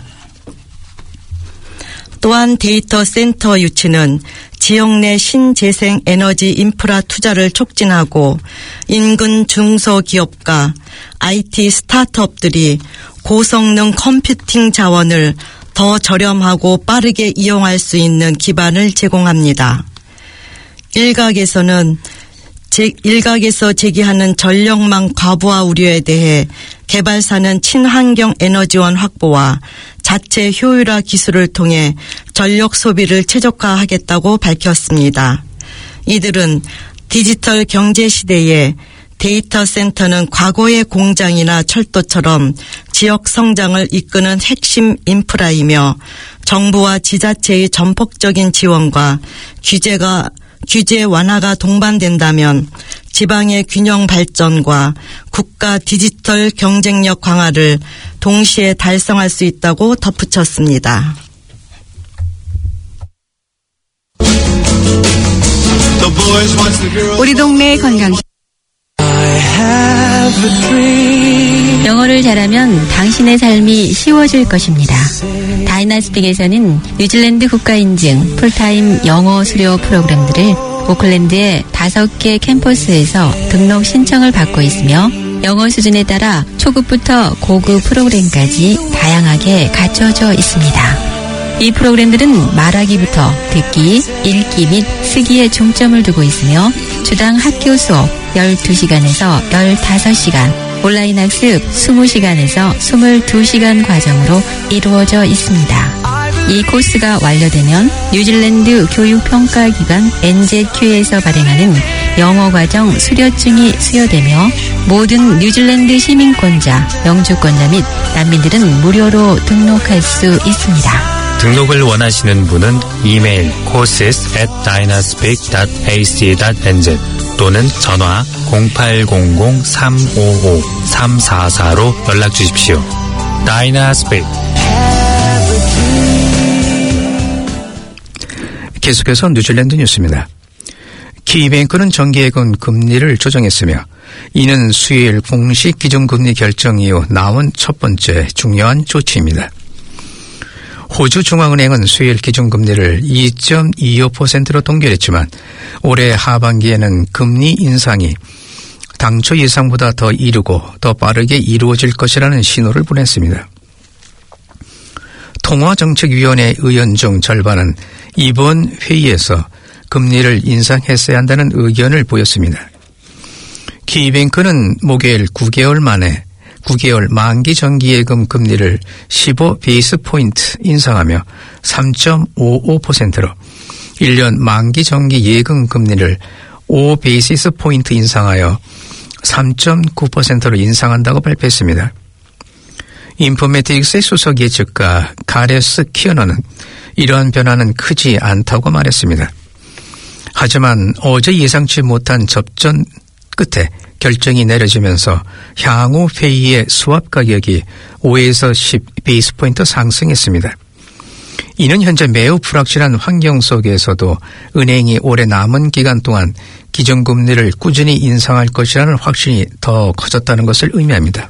또한 데이터 센터 유치는 지역 내 신재생 에너지 인프라 투자를 촉진하고 인근 중소기업과 아이티 스타트업들이 고성능 컴퓨팅 자원을 더 저렴하고 빠르게 이용할 수 있는 기반을 제공합니다. 일각에서는 제, 일각에서 제기하는 전력망 과부하 우려에 대해 개발사는 친환경 에너지원 확보와 자체 효율화 기술을 통해 전력 소비를 최적화하겠다고 밝혔습니다. 이들은 디지털 경제 시대에 데이터 센터는 과거의 공장이나 철도처럼 지역 성장을 이끄는 핵심 인프라이며 정부와 지자체의 전폭적인 지원과 규제가 규제 완화가 동반된다면 지방의 균형 발전과 국가 디지털 경쟁력 강화를 동시에 달성할 수 있다고 덧붙였습니다. 우리 동네 건강. 영어를 잘하면 당신의 삶이 쉬워질 것입니다. 다이나스픽에서는 뉴질랜드 국가인증 풀타임 영어 수료 프로그램들을 오클랜드의 다섯 개 캠퍼스에서 등록 신청을 받고 있으며 영어 수준에 따라 초급부터 고급 프로그램까지 다양하게 갖춰져 있습니다. 이 프로그램들은 말하기부터 듣기, 읽기 및 쓰기에 중점을 두고 있으며 주당 학교 수업 열두 시간에서 열다섯 시간, 온라인 학습 이십 시간에서 이십이 시간 과정으로 이루어져 있습니다. 이 코스가 완료되면 뉴질랜드 교육평가기관 엔제큐에서 발행하는 영어과정 수료증이 수여되며 모든 뉴질랜드 시민권자, 영주권자 및 난민들은 무료로 등록할 수 있습니다. 등록을 원하시는 분은 이메일 courses at dynaspeak dot a c dot n z 또는 전화 공팔공공 삼오오 삼사사로 연락 주십시오. Dynaspeak. 계속해서 뉴질랜드 뉴스입니다. 키뱅크는 정기예금 금리를 조정했으며 이는 수요일 공식 기준금리 결정 이후 나온 첫 번째 중요한 조치입니다. 호주 중앙은행은 수요일 기준금리를 이 점 이오 퍼센트로 동결했지만 올해 하반기에는 금리 인상이 당초 예상보다 더 이르고 더 빠르게 이루어질 것이라는 신호를 보냈습니다. 통화정책위원회 의원 중 절반은 이번 회의에서 금리를 인상했어야 한다는 의견을 보였습니다. 키뱅크는 목요일 구 개월 만에 구 개월 만기 정기예금 금리를 십오 베이스 포인트 인상하며 삼 점 오오 퍼센트로 일 년 만기 정기 예금 금리를 오 베이시스 포인트 인상하여 삼 점 구 퍼센트로 인상한다고 발표했습니다. 인포메틱스의 수석 예측가 가레스 키어너는 이러한 변화는 크지 않다고 말했습니다. 하지만 어제 예상치 못한 접전 끝에 결정이 내려지면서 향후 회의의 스왑 가격이 오에서 십 베이스 포인트 상승했습니다. 이는 현재 매우 불확실한 환경 속에서도 은행이 올해 남은 기간 동안 기준금리를 꾸준히 인상할 것이라는 확신이 더 커졌다는 것을 의미합니다.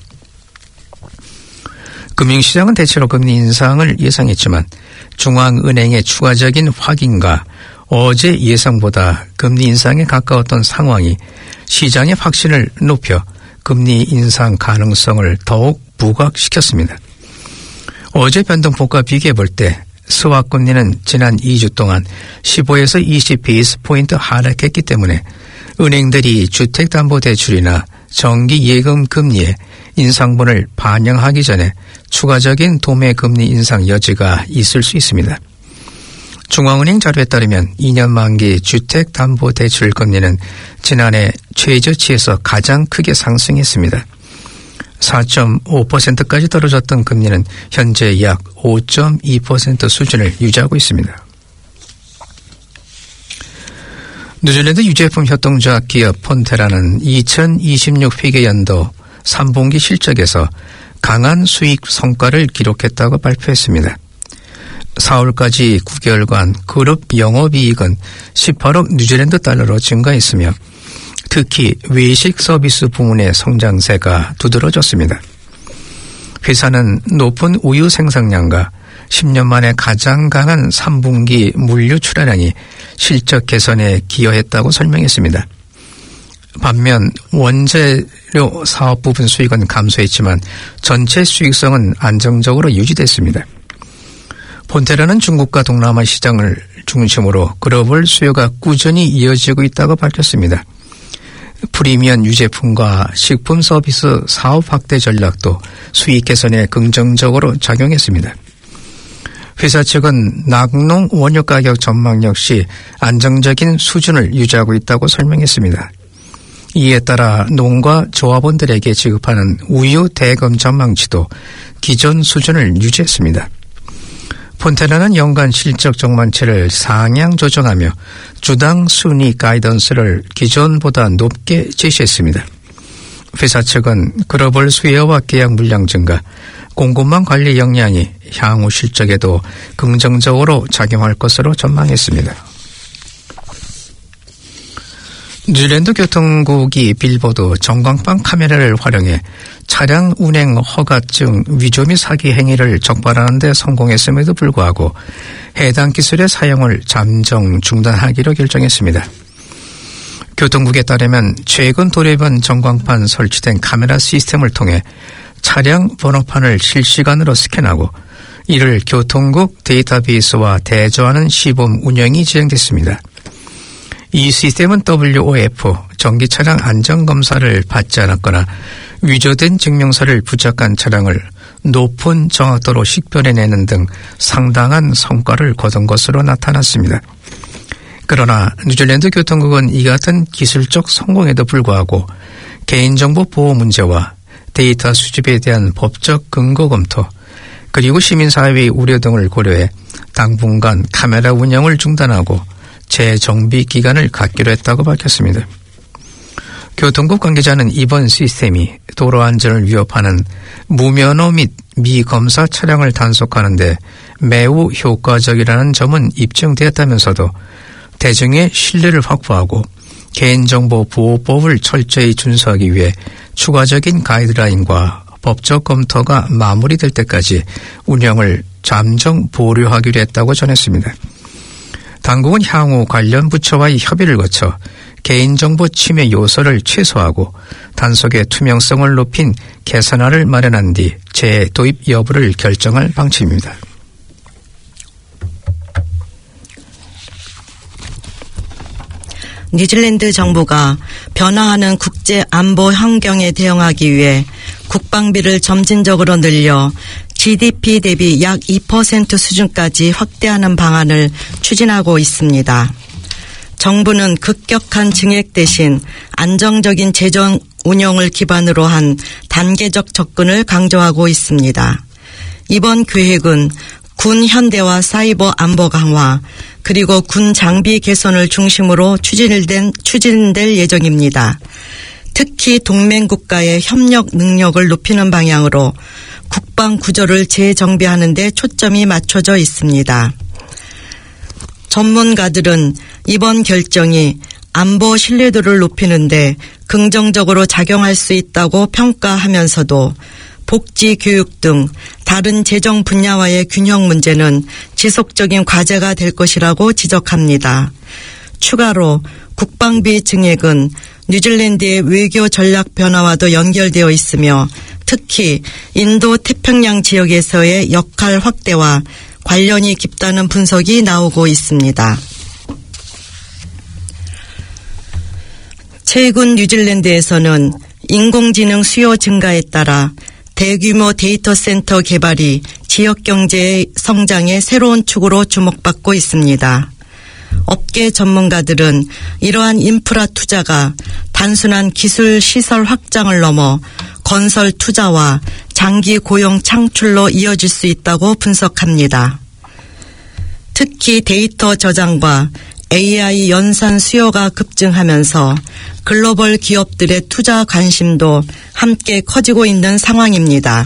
금융시장은 대체로 금리 인상을 예상했지만 중앙은행의 추가적인 확인과 어제 예상보다 금리 인상에 가까웠던 상황이 시장의 확신을 높여 금리 인상 가능성을 더욱 부각시켰습니다. 어제 변동폭과 비교해 볼 때 스왑 금리는 지난 이 주 동안 십오에서 이십 베이스 포인트 하락했기 때문에 은행들이 주택담보대출이나 정기예금 금리에 인상분을 반영하기 전에 추가적인 도매 금리 인상 여지가 있을 수 있습니다. 중앙은행 자료에 따르면 이 년 만기 주택담보대출 금리는 지난해 최저치에서 가장 크게 상승했습니다. 사 점 오 퍼센트까지 떨어졌던 금리는 현재 약 오 점 이 퍼센트 수준을 유지하고 있습니다. 뉴질랜드 유제품 협동조합 기업 폰테라는 이천이십육 회계연도 삼 분기 실적에서 강한 수익 성과를 기록했다고 발표했습니다. 사월까지 구 개월간 그룹 영업이익은 십팔억 뉴질랜드 달러로 증가했으며 특히 외식 서비스 부문의 성장세가 두드러졌습니다. 회사는 높은 우유 생산량과 십 년 만에 가장 강한 삼 분기 물류 출하량이 실적 개선에 기여했다고 설명했습니다. 반면 원재료 사업 부분 수익은 감소했지만 전체 수익성은 안정적으로 유지됐습니다. 폰테라는 중국과 동남아 시장을 중심으로 글로벌 수요가 꾸준히 이어지고 있다고 밝혔습니다. 프리미엄 유제품과 식품 서비스 사업 확대 전략도 수익 개선에 긍정적으로 작용했습니다. 회사 측은 낙농 원유 가격 전망 역시 안정적인 수준을 유지하고 있다고 설명했습니다. 이에 따라 농가 조합원들에게 지급하는 우유 대금 전망치도 기존 수준을 유지했습니다. 폰테라는 연간 실적 전망치를 상향 조정하며 주당 순위 가이던스를 기존보다 높게 제시했습니다. 회사 측은 글로벌 수요와 계약 물량 증가, 공급망 관리 역량이 향후 실적에도 긍정적으로 작용할 것으로 전망했습니다. 뉴질랜드 교통국이 빌보드 전광판 카메라를 활용해 차량 운행 허가증 위조 및 사기 행위를 적발하는 데 성공했음에도 불구하고 해당 기술의 사용을 잠정 중단하기로 결정했습니다. 교통국에 따르면 최근 도로변 전광판 설치된 카메라 시스템을 통해 차량 번호판을 실시간으로 스캔하고 이를 교통국 데이터베이스와 대조하는 시범 운영이 진행됐습니다. 이 시스템은 더블유오에프 전기차량 안전검사를 받지 않았거나 위조된 증명서를 부착한 차량을 높은 정확도로 식별해내는 등 상당한 성과를 거둔 것으로 나타났습니다. 그러나 뉴질랜드 교통국은 이 같은 기술적 성공에도 불구하고 개인정보 보호 문제와 데이터 수집에 대한 법적 근거 검토 그리고 시민사회의 우려 등을 고려해 당분간 카메라 운영을 중단하고 재정비 기간을 갖기로 했다고 밝혔습니다. 교통국 관계자는 이번 시스템이 도로 안전을 위협하는 무면허 및 미검사 차량을 단속하는 데 매우 효과적이라는 점은 입증되었다면서도 대중의 신뢰를 확보하고 개인정보 보호법을 철저히 준수하기 위해 추가적인 가이드라인과 법적 검토가 마무리될 때까지 운영을 잠정 보류하기로 했다고 전했습니다. 당국은 향후 관련 부처와의 협의를 거쳐 개인정보 침해 요소를 최소화하고 단속의 투명성을 높인 개선안을 마련한 뒤 재도입 여부를 결정할 방침입니다. 뉴질랜드 정부가 변화하는 국제 안보 환경에 대응하기 위해 국방비를 점진적으로 늘려 지디피 대비 약 이 퍼센트 수준까지 확대하는 방안을 추진하고 있습니다. 정부는 급격한 증액 대신 안정적인 재정 운영을 기반으로 한 단계적 접근을 강조하고 있습니다. 이번 계획은 군 현대화 사이버 안보 강화 그리고 군 장비 개선을 중심으로 추진된, 추진될 예정입니다. 특히 동맹 국가의 협력 능력을 높이는 방향으로 국방 구조를 재정비하는 데 초점이 맞춰져 있습니다. 전문가들은 이번 결정이 안보 신뢰도를 높이는 데 긍정적으로 작용할 수 있다고 평가하면서도 복지, 교육 등 다른 재정 분야와의 균형 문제는 지속적인 과제가 될 것이라고 지적합니다. 추가로 국방비 증액은 뉴질랜드의 외교 전략 변화와도 연결되어 있으며 특히 인도 태평양 지역에서의 역할 확대와 관련이 깊다는 분석이 나오고 있습니다. 최근 뉴질랜드에서는 인공지능 수요 증가에 따라 대규모 데이터 센터 개발이 지역 경제의 성장의 새로운 축으로 주목받고 있습니다. 업계 전문가들은 이러한 인프라 투자가 단순한 기술 시설 확장을 넘어 건설 투자와 장기 고용 창출로 이어질 수 있다고 분석합니다. 특히 데이터 저장과 에이아이 연산 수요가 급증하면서 글로벌 기업들의 투자 관심도 함께 커지고 있는 상황입니다.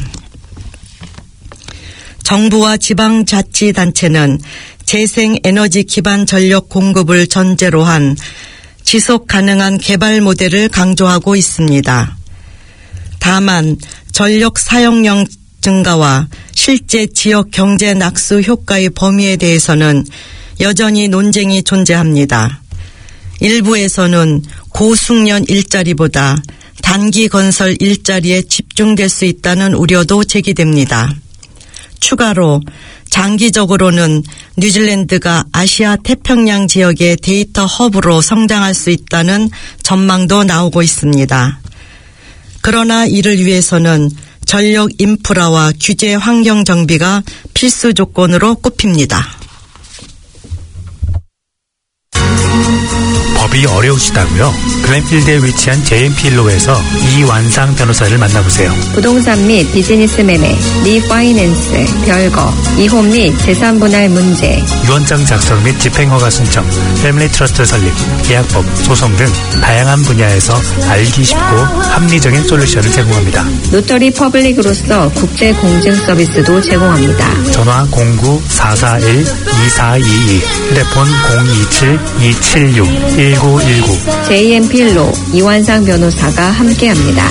정부와 지방자치단체는 재생에너지 기반 전력 공급을 전제로 한 지속 가능한 개발 모델을 강조하고 있습니다. 다만 전력 사용량 증가와 실제 지역 경제 낙수 효과의 범위에 대해서는 여전히 논쟁이 존재합니다. 일부에서는 고숙련 일자리보다 단기 건설 일자리에 집중될 수 있다는 우려도 제기됩니다. 추가로 장기적으로는 뉴질랜드가 아시아 태평양 지역의 데이터 허브로 성장할 수 있다는 전망도 나오고 있습니다. 그러나 이를 위해서는 전력 인프라와 규제 환경 정비가 필수 조건으로 꼽힙니다. 법이 어려우시다고요? 글렌필드에 위치한 제이엠피일로에서 이완상 변호사를 만나보세요. 부동산 및 비즈니스 매매, 리파이낸스, 별거, 이혼 및 재산 분할 문제, 유언장 작성 및 집행허가 신청, 패밀리 트러스트 설립, 계약법, 소송 등 다양한 분야에서 알기 쉽고 합리적인 솔루션을 제공합니다. 노터리 퍼블릭으로서 국제 공증 서비스도 제공합니다. 전화 공구 사사일 이사이이, 휴대폰 공이칠 이칠육 일구일구. 제이엠필로 이완상 변호사가 함께합니다.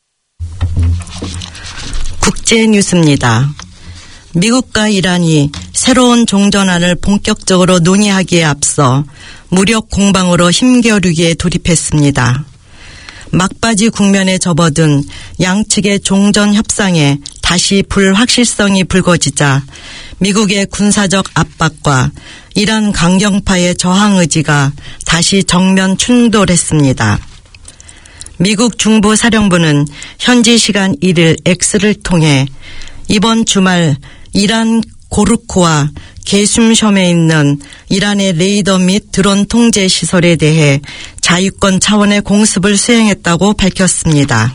국제 뉴스입니다. 미국과 이란이 새로운 종전안을 본격적으로 논의하기에 앞서 무력 공방으로 힘겨루기에 돌입했습니다. 막바지 국면에 접어든 양측의 종전 협상에 다시 불확실성이 불거지자 미국의 군사적 압박과 이란 강경파의 저항 의지가 다시 정면 충돌했습니다. 미국 중부사령부는 현지 시간 일 일 X를 통해 이번 주말 이란 고르코와 게숨섬에 있는 이란의 레이더 및 드론 통제 시설에 대해 자유권 차원의 공습을 수행했다고 밝혔습니다.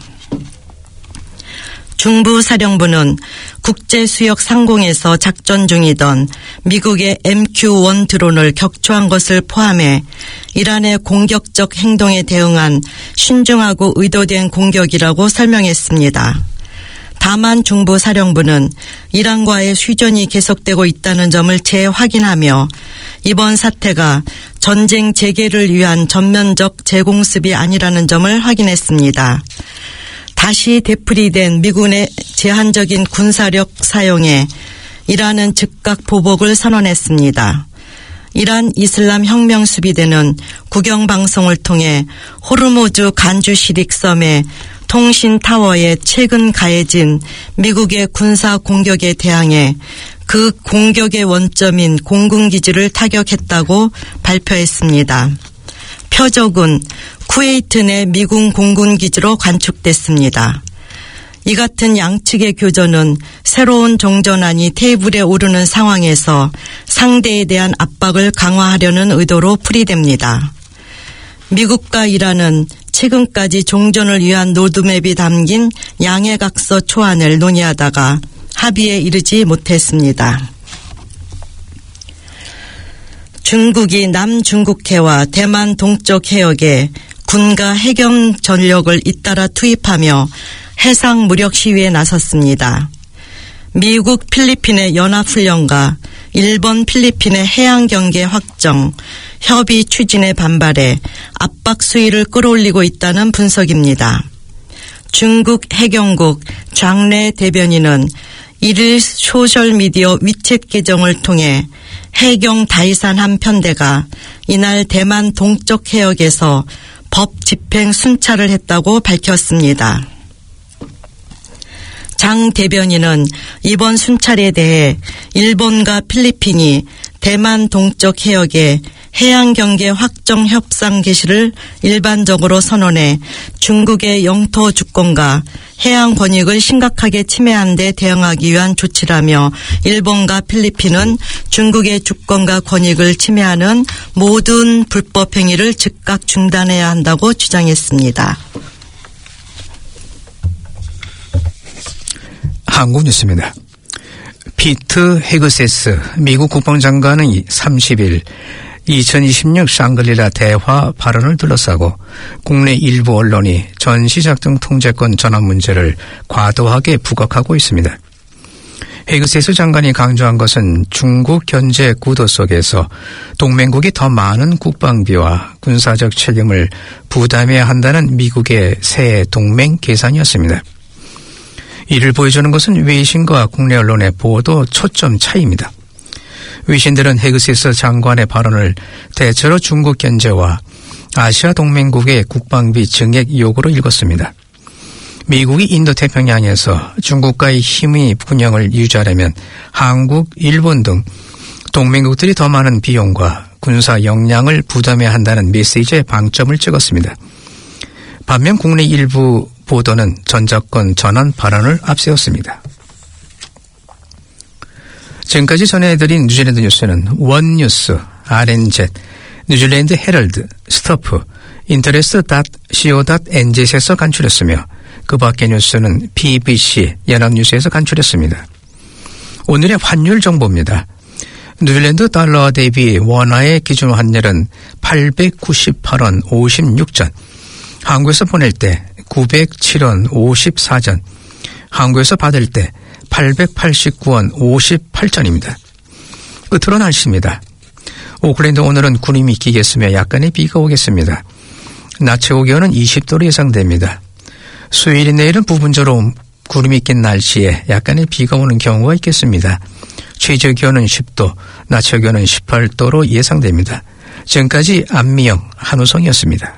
중부사령부는 국제수역 상공에서 작전 중이던 미국의 엠큐 원 드론을 격추한 것을 포함해 이란의 공격적 행동에 대응한 신중하고 의도된 공격이라고 설명했습니다. 다만 중부사령부는 이란과의 휴전이 계속되고 있다는 점을 재확인하며 이번 사태가 전쟁 재개를 위한 전면적 재공습이 아니라는 점을 확인했습니다. 다시 되풀이된 미군의 제한적인 군사력 사용에 이란은 즉각 보복을 선언했습니다. 이란 이슬람 혁명 수비대는 국영방송을 통해 호르무즈 간주 시릭 섬의 통신 타워에 최근 가해진 미국의 군사 공격에 대항해 그 공격의 원점인 공군기지를 타격했다고 발표했습니다. 표적은 쿠웨이트 내 미군 공군기지로 관측됐습니다. 이 같은 양측의 교전은 새로운 종전안이 테이블에 오르는 상황에서 상대에 대한 압박을 강화하려는 의도로 풀이됩니다. 미국과 이란은 최근까지 종전을 위한 로드맵이 담긴 양해각서 초안을 논의하다가 합의에 이르지 못했습니다. 중국이 남중국해와 대만 동쪽 해역에 군과 해경 전력을 잇따라 투입하며 해상 무력 시위에 나섰습니다. 미국 필리핀의 연합훈련과 일본 필리핀의 해양경계 확정, 협의 추진에 반발해 압박 수위를 끌어올리고 있다는 분석입니다. 중국 해경국 장래 대변인은 일 일 소셜미디어 위챗 계정을 통해 해경 다이산 한 편대가 이날 대만 동쪽 해역에서 법 집행 순찰을 했다고 밝혔습니다. 장 대변인은 이번 순찰에 대해 일본과 필리핀이 대만 동쪽 해역에 해양경계 확정 협상 개시를 일반적으로 선언해 중국의 영토 주권과 해양 권익을 심각하게 침해한 데 대응하기 위한 조치라며 일본과 필리핀은 중국의 주권과 권익을 침해하는 모든 불법 행위를 즉각 중단해야 한다고 주장했습니다. 한국 뉴스입니다. 피트 헤그세스 미국 국방장관은 삼십 일 이천이십육 샹글리라 대화 발언을 둘러싸고 국내 일부 언론이 전시작전 통제권 전환 문제를 과도하게 부각하고 있습니다. 헤그세스 장관이 강조한 것은 중국 견제 구도 속에서 동맹국이 더 많은 국방비와 군사적 책임을 부담해야 한다는 미국의 새 동맹 계산이었습니다. 이를 보여주는 것은 외신과 국내 언론의 보도 초점 차이입니다. 외신들은 헤그세스 장관의 발언을 대체로 중국 견제와 아시아 동맹국의 국방비 증액 요구로 읽었습니다. 미국이 인도태평양에서 중국과의 힘의 균형을 유지하려면 한국, 일본 등 동맹국들이 더 많은 비용과 군사 역량을 부담해야 한다는 메시지에 방점을 찍었습니다. 반면 국내 일부 보도는 전작권 전환 발언을 앞세웠습니다. 지금까지 전해드린 뉴질랜드 뉴스는 원뉴스, 알엔젯, 뉴질랜드 헤럴드, 스토프, 인터레스트 닷 씨오 닷 엔젯에서 간추렸으며 그 밖의 뉴스는 비비씨, 연합뉴스에서 간추렸습니다. 오늘의 환율 정보입니다. 뉴질랜드 달러 대비 원화의 기준 환율은 팔백구십팔 원 오십육 전, 한국에서 보낼 때 구백칠 원 오십사 전, 한국에서 받을 때 팔백팔십구 원 오십팔 전입니다. 끝으로 날씨입니다. 오클랜드 오늘은 구름이 끼겠으며 약간의 비가 오겠습니다. 낮 최고 기온은 이십 도로 예상됩니다. 수요일 내일은 부분적으로 구름이 낀 날씨에 약간의 비가 오는 경우가 있겠습니다. 최저기온은 십 도, 낮 최고기온은 십팔 도로 예상됩니다. 지금까지 안미영, 한우성이었습니다.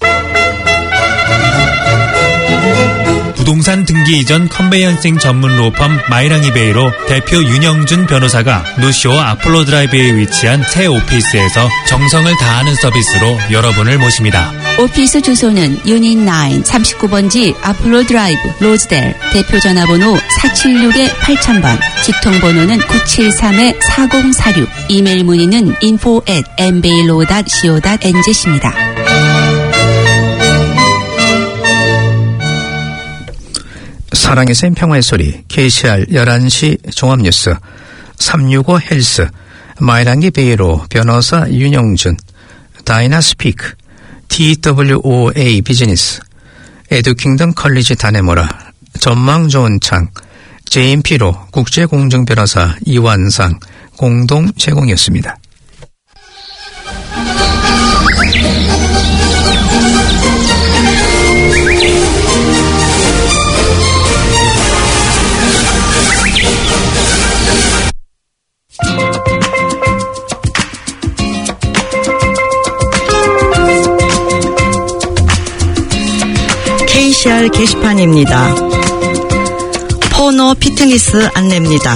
부동산 등기 이전 컨베이언싱 전문 로펌 마이랑이베이로 대표 윤영준 변호사가 노시와 아폴로 드라이브에 위치한 새 오피스에서 정성을 다하는 서비스로 여러분을 모십니다. 오피스 주소는 유닛 나인 삼십구 번지 아폴로 드라이브 로즈델 대표 전화번호 사칠육 팔천 번 직통번호는 구칠삼 사공사육 이메일 문의는 info at 엠베일로 닷 씨오 닷 엔지씨입니다. 사랑의 샘 평화의 소리 케이씨알 열한 시 종합뉴스 삼육오 헬스 마이랑기 베이로 변호사 윤영준 다이나 스피크 티더블유오에이 비즈니스 에듀킹덤 컬리지 다네모라 전망 좋은 창 제임피로 국제공정변호사 이완상 공동 제공이었습니다. 케이씨알 게시판입니다. 포너 피트니스 안내입니다.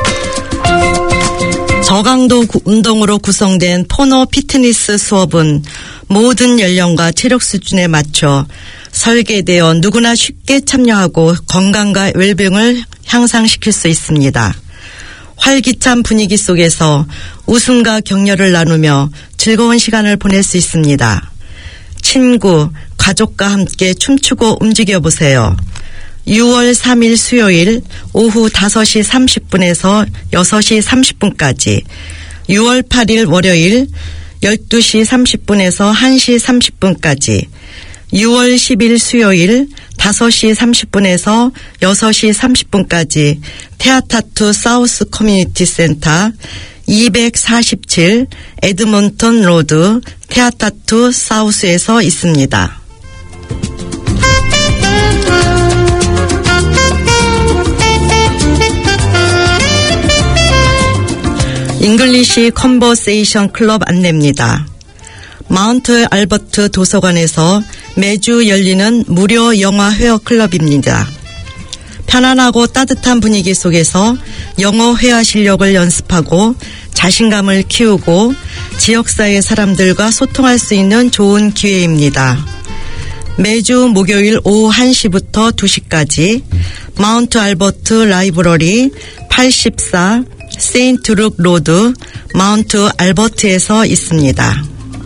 저강도 운동으로 구성된 포너 피트니스 수업은 모든 연령과 체력 수준에 맞춰 설계되어 누구나 쉽게 참여하고 건강과 웰빙을 향상시킬 수 있습니다. 활기찬 분위기 속에서 웃음과 격려를 나누며 즐거운 시간을 보낼 수 있습니다. 친구, 가족과 함께 춤추고 움직여보세요. 유월 삼일 수요일 오후 다섯 시 삼십 분에서 여섯 시 삼십 분까지, 유월 팔일 월요일 열두 시 삼십 분에서 한 시 삼십 분까지, 유월 십일 수요일 다섯 시 삼십 분에서 여섯 시 삼십 분까지 테아타투 사우스 커뮤니티 센터 이백사십칠 에드먼턴 로드 테아타투 사우스에서 있습니다. 잉글리시 컨버세이션 클럽 안내입니다. 마운트 알버트 도서관에서 매주 열리는 무료 영어 회화 클럽입니다. 편안하고 따뜻한 분위기 속에서 영어 회화 실력을 연습하고 자신감을 키우고 지역사회 사람들과 소통할 수 있는 좋은 기회입니다. 매주 목요일 오후 한 시부터 두 시까지 마운트 알버트 라이브러리 팔십사 세인트 룩 로드 마운트 알버트에서 있습니다.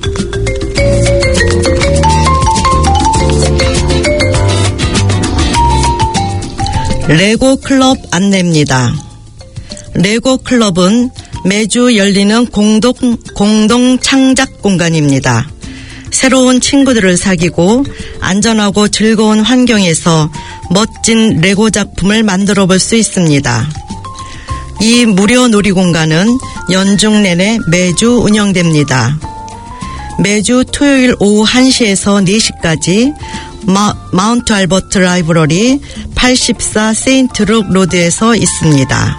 레고 클럽 안내입니다. 레고 클럽은 매주 열리는 공동, 공동 창작 공간입니다. 새로운 친구들을 사귀고 안전하고 즐거운 환경에서 멋진 레고 작품을 만들어 볼 수 있습니다. 이 무료 놀이공간은 연중 내내 매주 운영됩니다. 매주 토요일 오후 한 시에서 네 시까지 마, 마운트 알버트 라이브러리 팔십사 세인트 룩 로드에서 있습니다.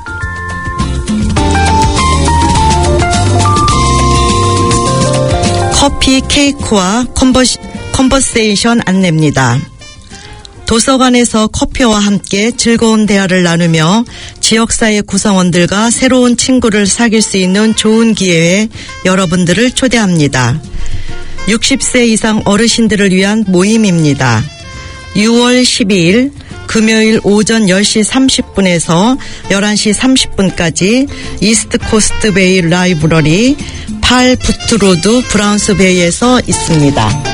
커피 케이크와 컨버시, 컨버세이션 안내입니다. 도서관에서 커피와 함께 즐거운 대화를 나누며 지역사회 구성원들과 새로운 친구를 사귈 수 있는 좋은 기회에 여러분들을 초대합니다. 육십 세 이상 어르신들을 위한 모임입니다. 유월 십이일 금요일 오전 열 시 삼십 분에서 열한 시 삼십 분까지 이스트 코스트 베이 라이브러리 팔 부트로드 브라운스 베이에서 있습니다.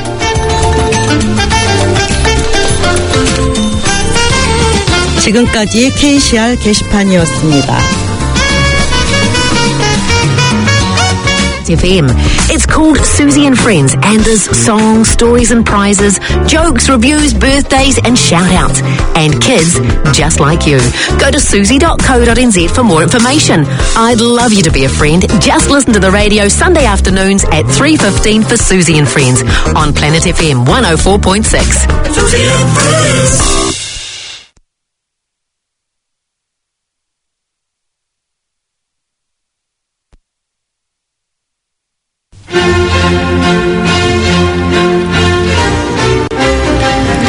지금까지 케이씨알 게시판이었습니다. F M. It's called Susie and Friends, and there's songs, stories and prizes, jokes, reviews, birthdays and shout-outs. And kids just like you. Go to susie dot co dot n z for more information. I'd love you to be a friend. Just listen to the radio Sunday afternoons at three fifteen for Susie and Friends on Planet F M one oh four point six. Susie and Friends.